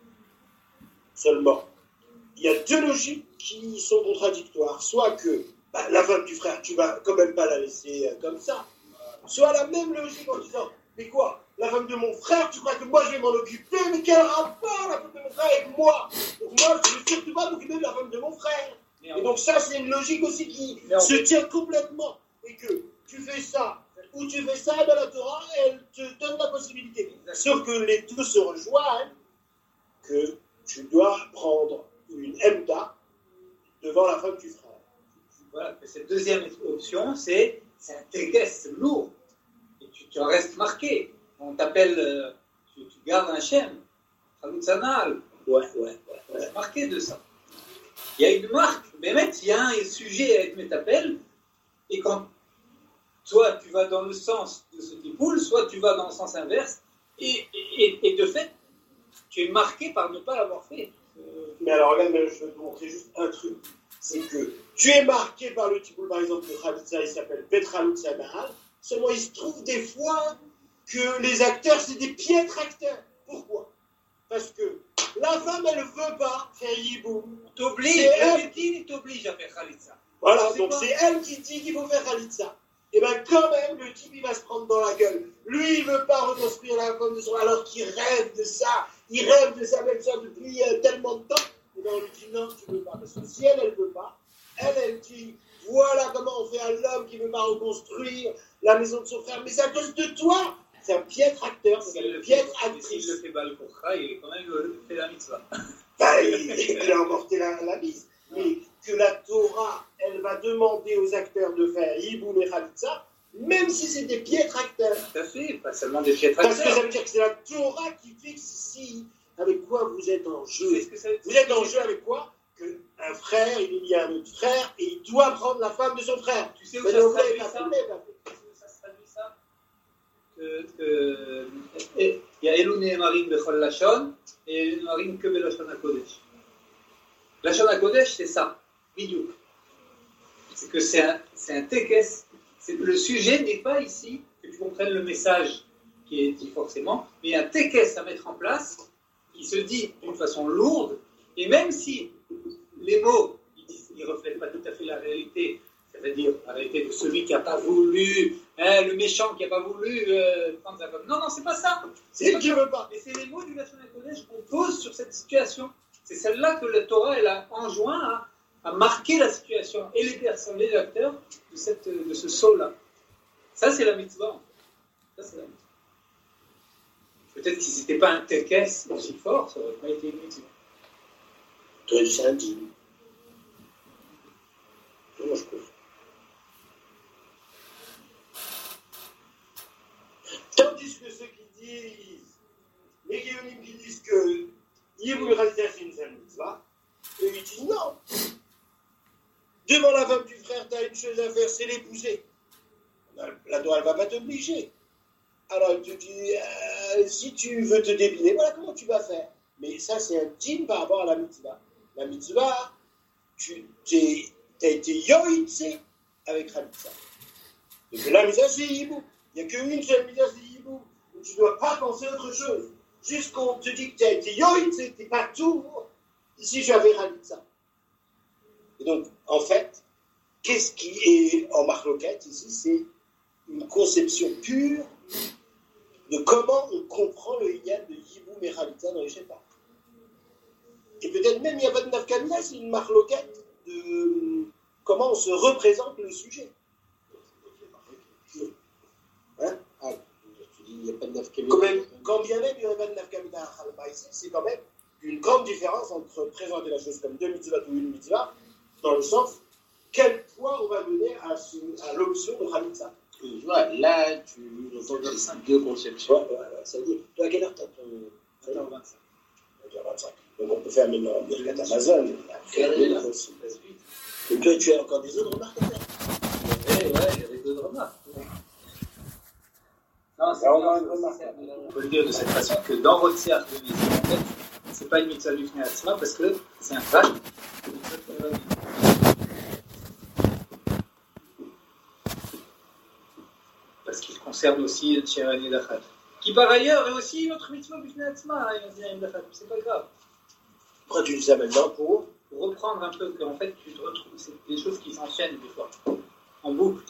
Seulement, il y a deux logiques qui sont contradictoires. Soit que la femme du frère, tu vas quand même pas la laisser comme ça. Soit la même logique en disant, mais quoi, la femme de mon frère, tu crois que moi je vais m'en occuper? Mais quel rapport la femme de mon frère avec moi? Donc moi, je ne veux surtout pas m'occuper de la femme de mon frère. Et donc ça, c'est une logique aussi qui se tient complètement. Et que tu fais ça, ou tu fais ça dans la Torah, elle te donne la possibilité. Sauf que les deux se rejoignent, que tu dois prendre une emda devant la femme du frère. Voilà, cette deuxième option, c'est un téguès lourd. Et tu en restes marqué. On t'appelle, tu gardes un chêne. Khalutsanal. Ouais. Marqué de ça. Il y a une marque, mais même il y a un sujet avec métapel, et quand soit tu vas dans le sens de ce tipoul, soit tu vas dans le sens inverse, et de fait, tu es marqué par ne pas l'avoir fait. Mais alors, regarde, je vais te montrer juste un truc. C'est que tu es marqué par le tipoul, par exemple, de Khalitsa, il s'appelle Petraloutia Nahal. Seulement, il se trouve des fois que les acteurs, c'est des piètres acteurs. Pourquoi? Parce que la femme, elle ne veut pas faire Yiboum. T'oblige, qui t'oblige à faire Khalitsa? Voilà, donc c'est elle qui dit qu'il faut faire Khalitsa. Et bien quand même, le type, il va se prendre dans la gueule. Lui, il ne veut pas reconstruire la femme de son... Alors qu'il rêve de ça. Il rêve de ça, même ça, depuis tellement de temps. Et bien on lui dit non, tu ne veux pas. Parce que si elle ne veut pas, elle dit, voilà comment on fait à l'homme qui ne veut pas reconstruire la maison de son frère. Mais c'est à cause de toi. C'est un piètre acteur, c'est une piètre actrice. S'il le fait Balkocha, il est quand même fait la mitzvah. Il a emporté la mise. Mais que la Torah, elle va demander aux acteurs de faire Yiboum et Khalitsa, même si c'est des piètres acteurs. Tout à fait, pas seulement des piètres acteurs. Parce que ça veut dire que c'est la Torah qui fixe ici avec quoi vous êtes en jeu. Vous êtes en jeu avec quoi? Qu'un frère, il y a un autre frère, et il doit prendre la femme de son frère. Tu sais où ça se traduit ça? Il y a Elou Nehemarim Bechol Lashon et Elou Nehemarim que Belashon HaKodesh. Lashon HaKodesh, c'est ça, bidiouk. C'est que c'est un tekes. Le sujet n'est pas ici, que tu comprennes le message qui est dit forcément, mais un tekes à mettre en place qui se dit d'une façon lourde, et même si les mots ne reflètent pas tout à fait la réalité, c'est-à-dire la réalité de celui qui n'a pas voulu, le méchant qui n'a pas voulu prendre sa femme. Non, c'est pas ça. C'est qui ne veut pas. Et c'est les mots du Lashon HaKodesh qu'on pose sur cette situation. C'est celle-là que la Torah elle a enjoint à marquer la situation et les personnes, les acteurs de ce saut-là. Ça, c'est la mitzvah. En fait. Ça, c'est la mitzvah. Peut-être que si ce n'était pas un tekes aussi fort, ça n'aurait pas été une mitzvah. Tu aurais dû s'indigne. Moi, je pense. Tandis que ceux qui disent, les Guéonim qui disent que Yiboum et Khalitsa, c'est une seule mitzvah, eux ils disent non. Devant la femme du frère, tu as une chose à faire, c'est l'épouser. La Torah, elle ne va pas t'obliger. Alors, tu dis, si tu veux te débiner, voilà comment tu vas faire. Mais ça, c'est un dîme par rapport à la mitzvah. La mitzvah, tu as été yoïtsé avec Khalitsa. Donc la mitzvah, c'est Yiboum. Il n'y a qu'une seule mitzvah, c'est Yiboum. Tu ne dois pas penser à autre chose. Juste qu'on te dit que tu as été yoïtsé, tu n'es pas tout. Ici, j'avais Khalitsa. Et donc, en fait, qu'est-ce qui est en marloquette ici? C'est une conception pure de comment on comprend le Iyad de Yiboum et Khalitsa dans les Shepard. Et peut-être même il n'y a pas de nafkamina, c'est une marloquette de comment on se représente le sujet. Hein? Ah, tu dis il n'y a pas de nafkamina. Quand bien même il n'y aurait pas de nafkamina à Khalba ici, c'est quand même une grande différence entre présenter la chose comme deux mitzvahs ou une mitzvah, dans le sens quel poids on va donner à l'option de Khalitsa. Tu vois, là, tu entends deux conceptions. Ouais, ça veut dire, toi, à quelle heure t'as ton... 20h25. 20h25. Donc on peut faire maintenant Birkat Amazon. Et toi, tu as encore des autres remarques à faire? Ouais, il y avait d'autres remarques. Non, c'est on peut le dire de cette façon que dans votre cercle de maison, en fait, c'est pas une mitzvah du Fnei Atzma parce que c'est un vache. Parce qu'il concerne aussi le Tchérani Dachat. Qui par ailleurs est aussi une autre mitzvah du Fnei Atzma, c'est pas grave. Pourquoi tu dis ça maintenant pour reprendre un peu qu'en fait tu te retrouves, c'est des choses qui s'enchaînent des fois, en boucle,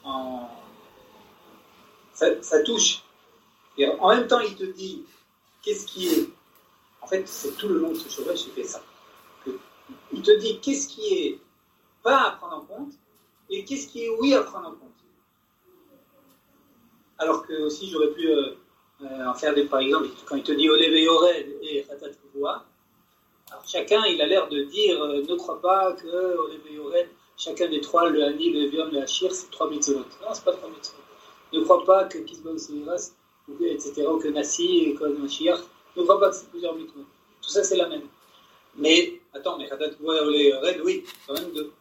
ça touche. Et en même temps, il te dit qu'est-ce qui est. En fait, c'est tout le long de ce cheval, j'ai fait ça. Il te dit qu'est-ce qui est pas à prendre en compte et qu'est-ce qui est oui à prendre en compte. Alors que aussi j'aurais pu en faire des, par exemple, quand il te dit Olé Veyored et Khatat Kouvoua, alors chacun il a l'air de dire ne crois pas que Olé Veyored, chacun des trois, le Hani, le Viom, le Hachir, c'est 3 mitzvot. Non, c'est pas 3 mitzvot. Ne crois pas que Kisbon Seiras, etc., ou que Nassi et que Mashiach, ne crois pas que c'est plusieurs mitzvot. Tout ça c'est la même. Mais, attends, mais Khatat Kouvoua et Olé Veyored, oui, quand même deux.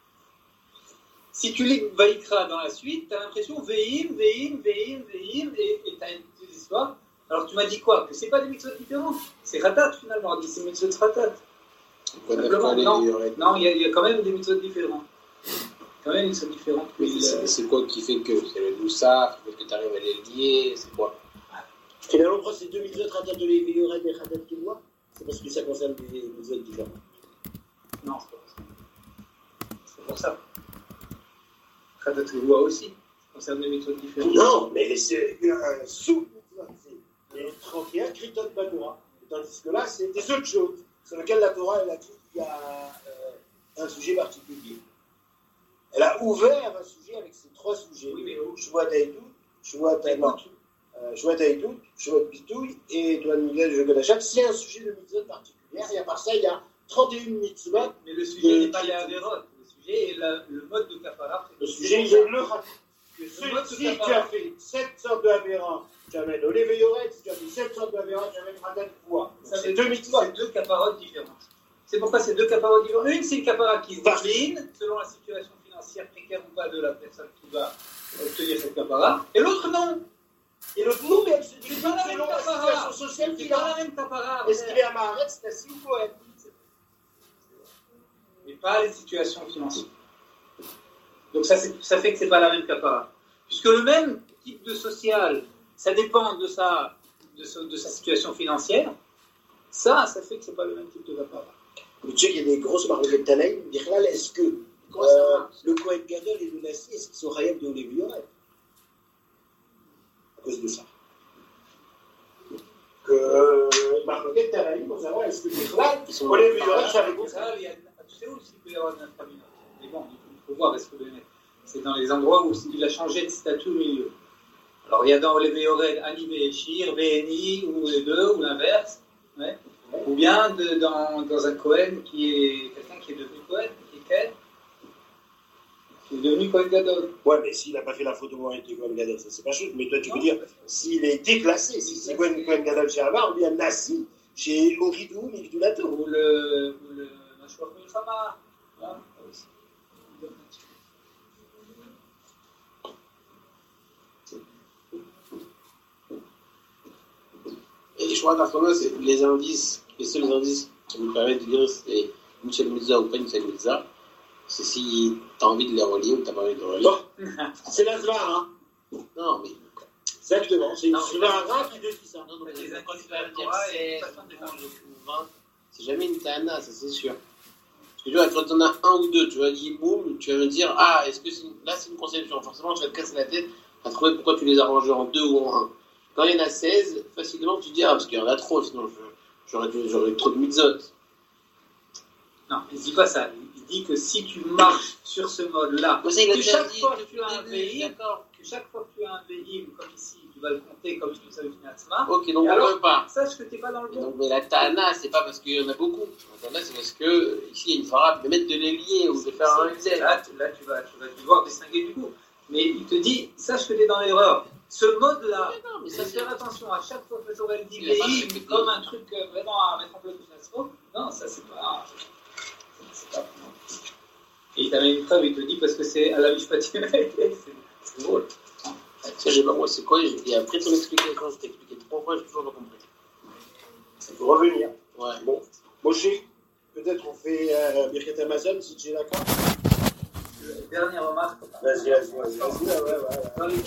Si tu lis Vaïkra dans la suite, tu as l'impression Veim, et tu as une histoire. Alors tu m'as dit quoi? Que c'est pas des mitzvot différents. C'est Khatat finalement, on dit c'est mitzvot Khatat. Simplement, non, il y a quand même des mitzvot différents. Quand même des mitzvot différents. C'est quoi qui fait que c'est le doussard, qui fait que tu arrives à les lier, c'est quoi? Finalement, pourquoi ces deux mitzvot Khatat de Veyored et Khatat Kouvoua? C'est parce que ça concerne des mitzvot différents. Non, c'est pas pour ça. C'est pour ça. Khatat Kouvoua aussi, ça concerne des méthodes différentes. Non, mais c'est un sous-mitzvah. C'est les 31 Kritot Bagora. Tandis que là, c'est des autres choses sur lesquelles la Torah elle a dit qu'il y a un sujet particulier. Elle a ouvert un sujet avec ces 3 sujets. Oui, mais Shvuat Haïdout, Shvuat Haïdout, Shvuat Bitouille et Douane Miguel de Godachat. C'est un sujet de mitzvot particulière. Et à part ça, il y a 31 mitzvot. Mais le sujet n'est pas les Averot. Le sujet est le mode de Kapara. Le sujet est le Khatat. Si tu as fait 7 sortes de Averot, tu amènes Olé Veyored. Si tu as fait 7 sortes de Averot, tu amènes Khatat Kouvoua. C'est 2 mitzvot. C'est 2 kaparotes différentes. C'est pourquoi c'est 2 kaparotes différentes. Une, c'est une kapara qui se décline selon la situation financière précaire ou pas de la personne qui va obtenir cette kapara. Et l'autre, non. Et l'autre, non, mais elle se décline selon la situation sociale qui a la même kapara. Est-ce qu'il est à Maharet, c'est assis ou poète? Mais pas les situations financières. Donc ça fait que c'est pas la même kapara. Puisque le même type de social, ça dépend de sa situation financière, ça fait que c'est pas le même type de kapara. Mais tu sais qu'il y a des grosses marques de Tanaïm, est-ce que le Kohen Gadol et le Nassi, est-ce qu'ils sont Hayab de Olé Veyored? À cause de ça. Que marque de Tanaïm, on savoir est-ce que les Olé Veyored, ça avait ça? Tu sais où il peut y avoir un intraminat? Mais bon, il faut voir, est-ce que c'est dans les endroits où il a changé de statut au milieu. Alors il y a dans les Veyored, Ani Ve'eshir, Ve'eni, ou les deux, ou l'inverse, ouais. Ou bien dans un Kohen qui est quelqu'un qui est devenu Kohen, qui est devenu Kohen Gadol. Ouais, mais s'il n'a pas fait la faute au moment où il était Kohen Gadol, ça c'est pas chose. Mais toi tu peux dire, s'il est déclassé, si c'est Kohen Gadol chez Amar, ou bien Nassi chez Oridou, Migdulato. Ou le Mashouach Milchama. Voilà, aussi. Et je crois qu'à c'est les indices, les seuls indices qui nous permettent de dire c'est Michel Mitzah ou pas Michel Mitzah, c'est si tu as envie de les relier ou tu n'as pas envie de les relier. Bon, c'est la Zvara, hein. Non, mais. Exactement, c'est une Zvara qui dit ça. Non, mais les indices, c'est jamais une Tana, ça c'est sûr. Parce que tu vois, quand on a un ou deux, tu vas dire boum, tu vas me dire ah, est-ce que là c'est une conception? Forcément, tu vas te casser la tête à trouver pourquoi tu les as rangés en 2 ou en 1. Quand il y en a 16, facilement tu dis ah, parce qu'il y en a trop, sinon j'aurais trop de mitzvot. Non, il ne dit pas ça. Il dit que si tu marches sur ce mode-là, que chaque fois que tu as un véhim, comme ici, tu vas le compter comme si tu savais une asma. Ok, donc on ne veut pas. Sache que tu n'es pas dans le bon. Mais la Tana, c'est pas parce qu'il y en a beaucoup. La Tana, c'est parce que ici il y a une fara de mettre de l'ailier ou de faire un XL. Là, tu vas devoir distinguer du coup. Mais il te dit, sache que tu es dans l'erreur. ce mode-là, mais ça faire attention à chaque fois que Torah dit Ve'im comme un truc vraiment à mettre en place non, ça c'est pas. Et il t'a mis une preuve, il te dit parce que c'est à la Mishpatim, c'est drôle. Je sais pas moi c'est quoi, et après ton explication, je t'ai expliqué 3 fois, j'ai toujours pas compris. Il faut revenir. Ouais. Bon, Moshe, peut-être on fait Birkat Amazon si tu es d'accord. Dernière remarque. Vas-y. Dans les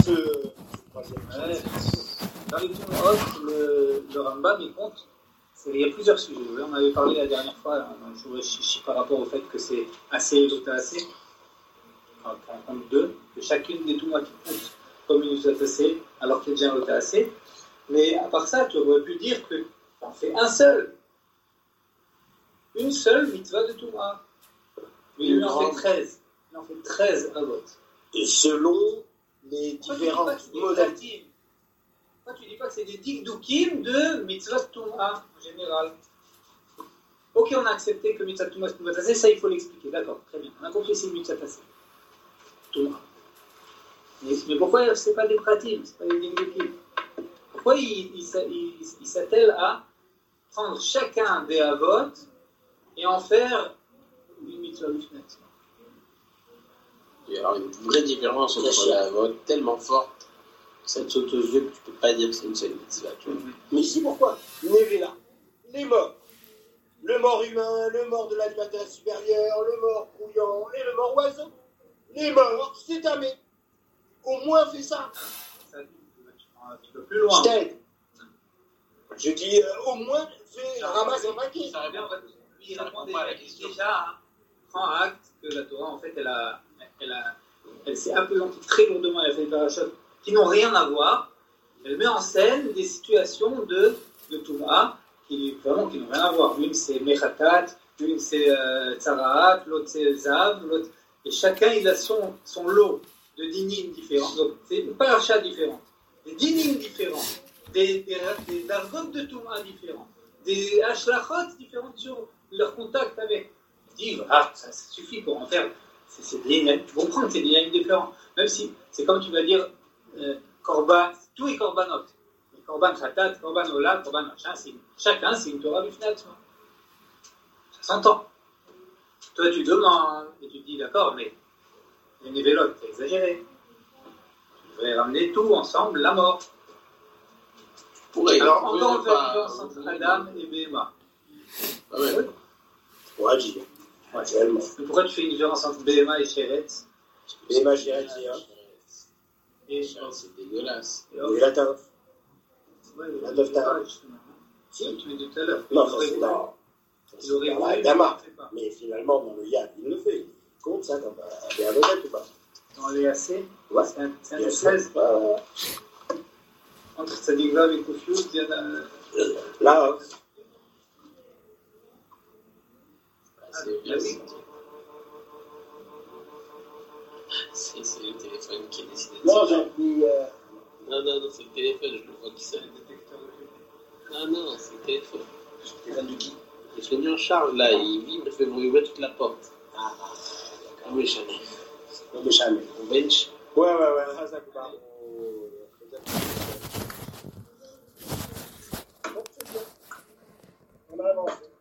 le Rambam, il compte. Il y a plusieurs sujets. On avait parlé la dernière fois par rapport au fait que c'est assez et l'autre assez. Enfin, on compte 2, que chacune des Touma qui compte comme une usate assez, alors qu'il y a déjà un l'autre assez. Mais à part ça, tu aurais pu dire qu'on fait un seul. Une seule mitzvah de Touma. Mais il en fait 13. Il en fait 13 à vote. Et selon les différentes modalités. Pourquoi tu dis pas que c'est des dikdukim de mitzvah Touma en général? Ok, on a accepté que mitzvah Touma c'est mitzvah tassé, ça il faut l'expliquer, d'accord, très bien. On a compris c'est mitzvah tassé. Touma. Mais pourquoi c'est pas des pratim, c'est pas des dikdukim? Pourquoi il s'attelle à prendre chacun des avot et en faire une mitzvah bifnet? Il y a une vraie différence entre la vote tellement forte, ça te saute aux yeux que tu peux pas dire que c'est une seule mitzvah. Mais ici, pourquoi Nevela, les morts. Le mort humain, le mort de l'animateur supérieur, le mort brouillant et le mort oiseau. Les morts, c'est tamé. Au moins, fais ça. Ça un petit peu plus loin. Je t'aide. Je dis, au moins, ramasse un paquet. Ça revient, en fait, lui, il répond déjà, prend acte que la Torah, en fait, elle s'est appesantie très lourdement, elle a fait des parachutes qui n'ont rien à voir. Elle met en scène des situations de Touma qui n'ont rien à voir. L'une c'est Mechatat, l'une c'est Tzaraat, l'autre c'est Zav, l'autre. Et chacun il a son lot de dinim différents. Donc c'est une paracha différente, des dinim différents, des dargot de Touma différents, des ashlachot différentes sur leur contact avec. Dis, ça suffit pour en faire. C'est des lignes, tu comprends que c'est des lignes différentes. Même si c'est comme tu vas dire Korban, tout est Korbanot. Korban Khatat, Korban Ola, Korban machin, chacun c'est une Torah Bifnat. Ça s'entend. Toi tu demandes et tu te dis d'accord, mais les Névélotes, c'est exagéré. Tu devrais ramener tout ensemble, la mort. Alors encore une fois, différence entre Adam et Béhéma. Ah ouais. Ouais, j'y vais. Ouais. Mais pourquoi tu fais une différence entre Béhéma et Sheretz? Béhéma, Sheretz, c'est dégueulasse. Et la taf. Ouais, la taf. Si, tu mets tout à l'heure. Non, c'est dans la Gama. Mais finalement, dans le Yad, il le fait. Il compte ça comme un vedette ou pas? Dans les AC, ouais. C'est un 16. Entre Tzadigvav et Kofiou, il y a là. C'est le téléphone qui a décidé de non, j'ai pris. Non, c'est le téléphone, je le vois qui sonne. Non, c'est le téléphone. Le téléphone de qui? Je l'ai mis en charge là, il me fait ouvrir toute la porte. Ah, d'accord. Méchané. Au bench. Ouais, ça va. On a avancé.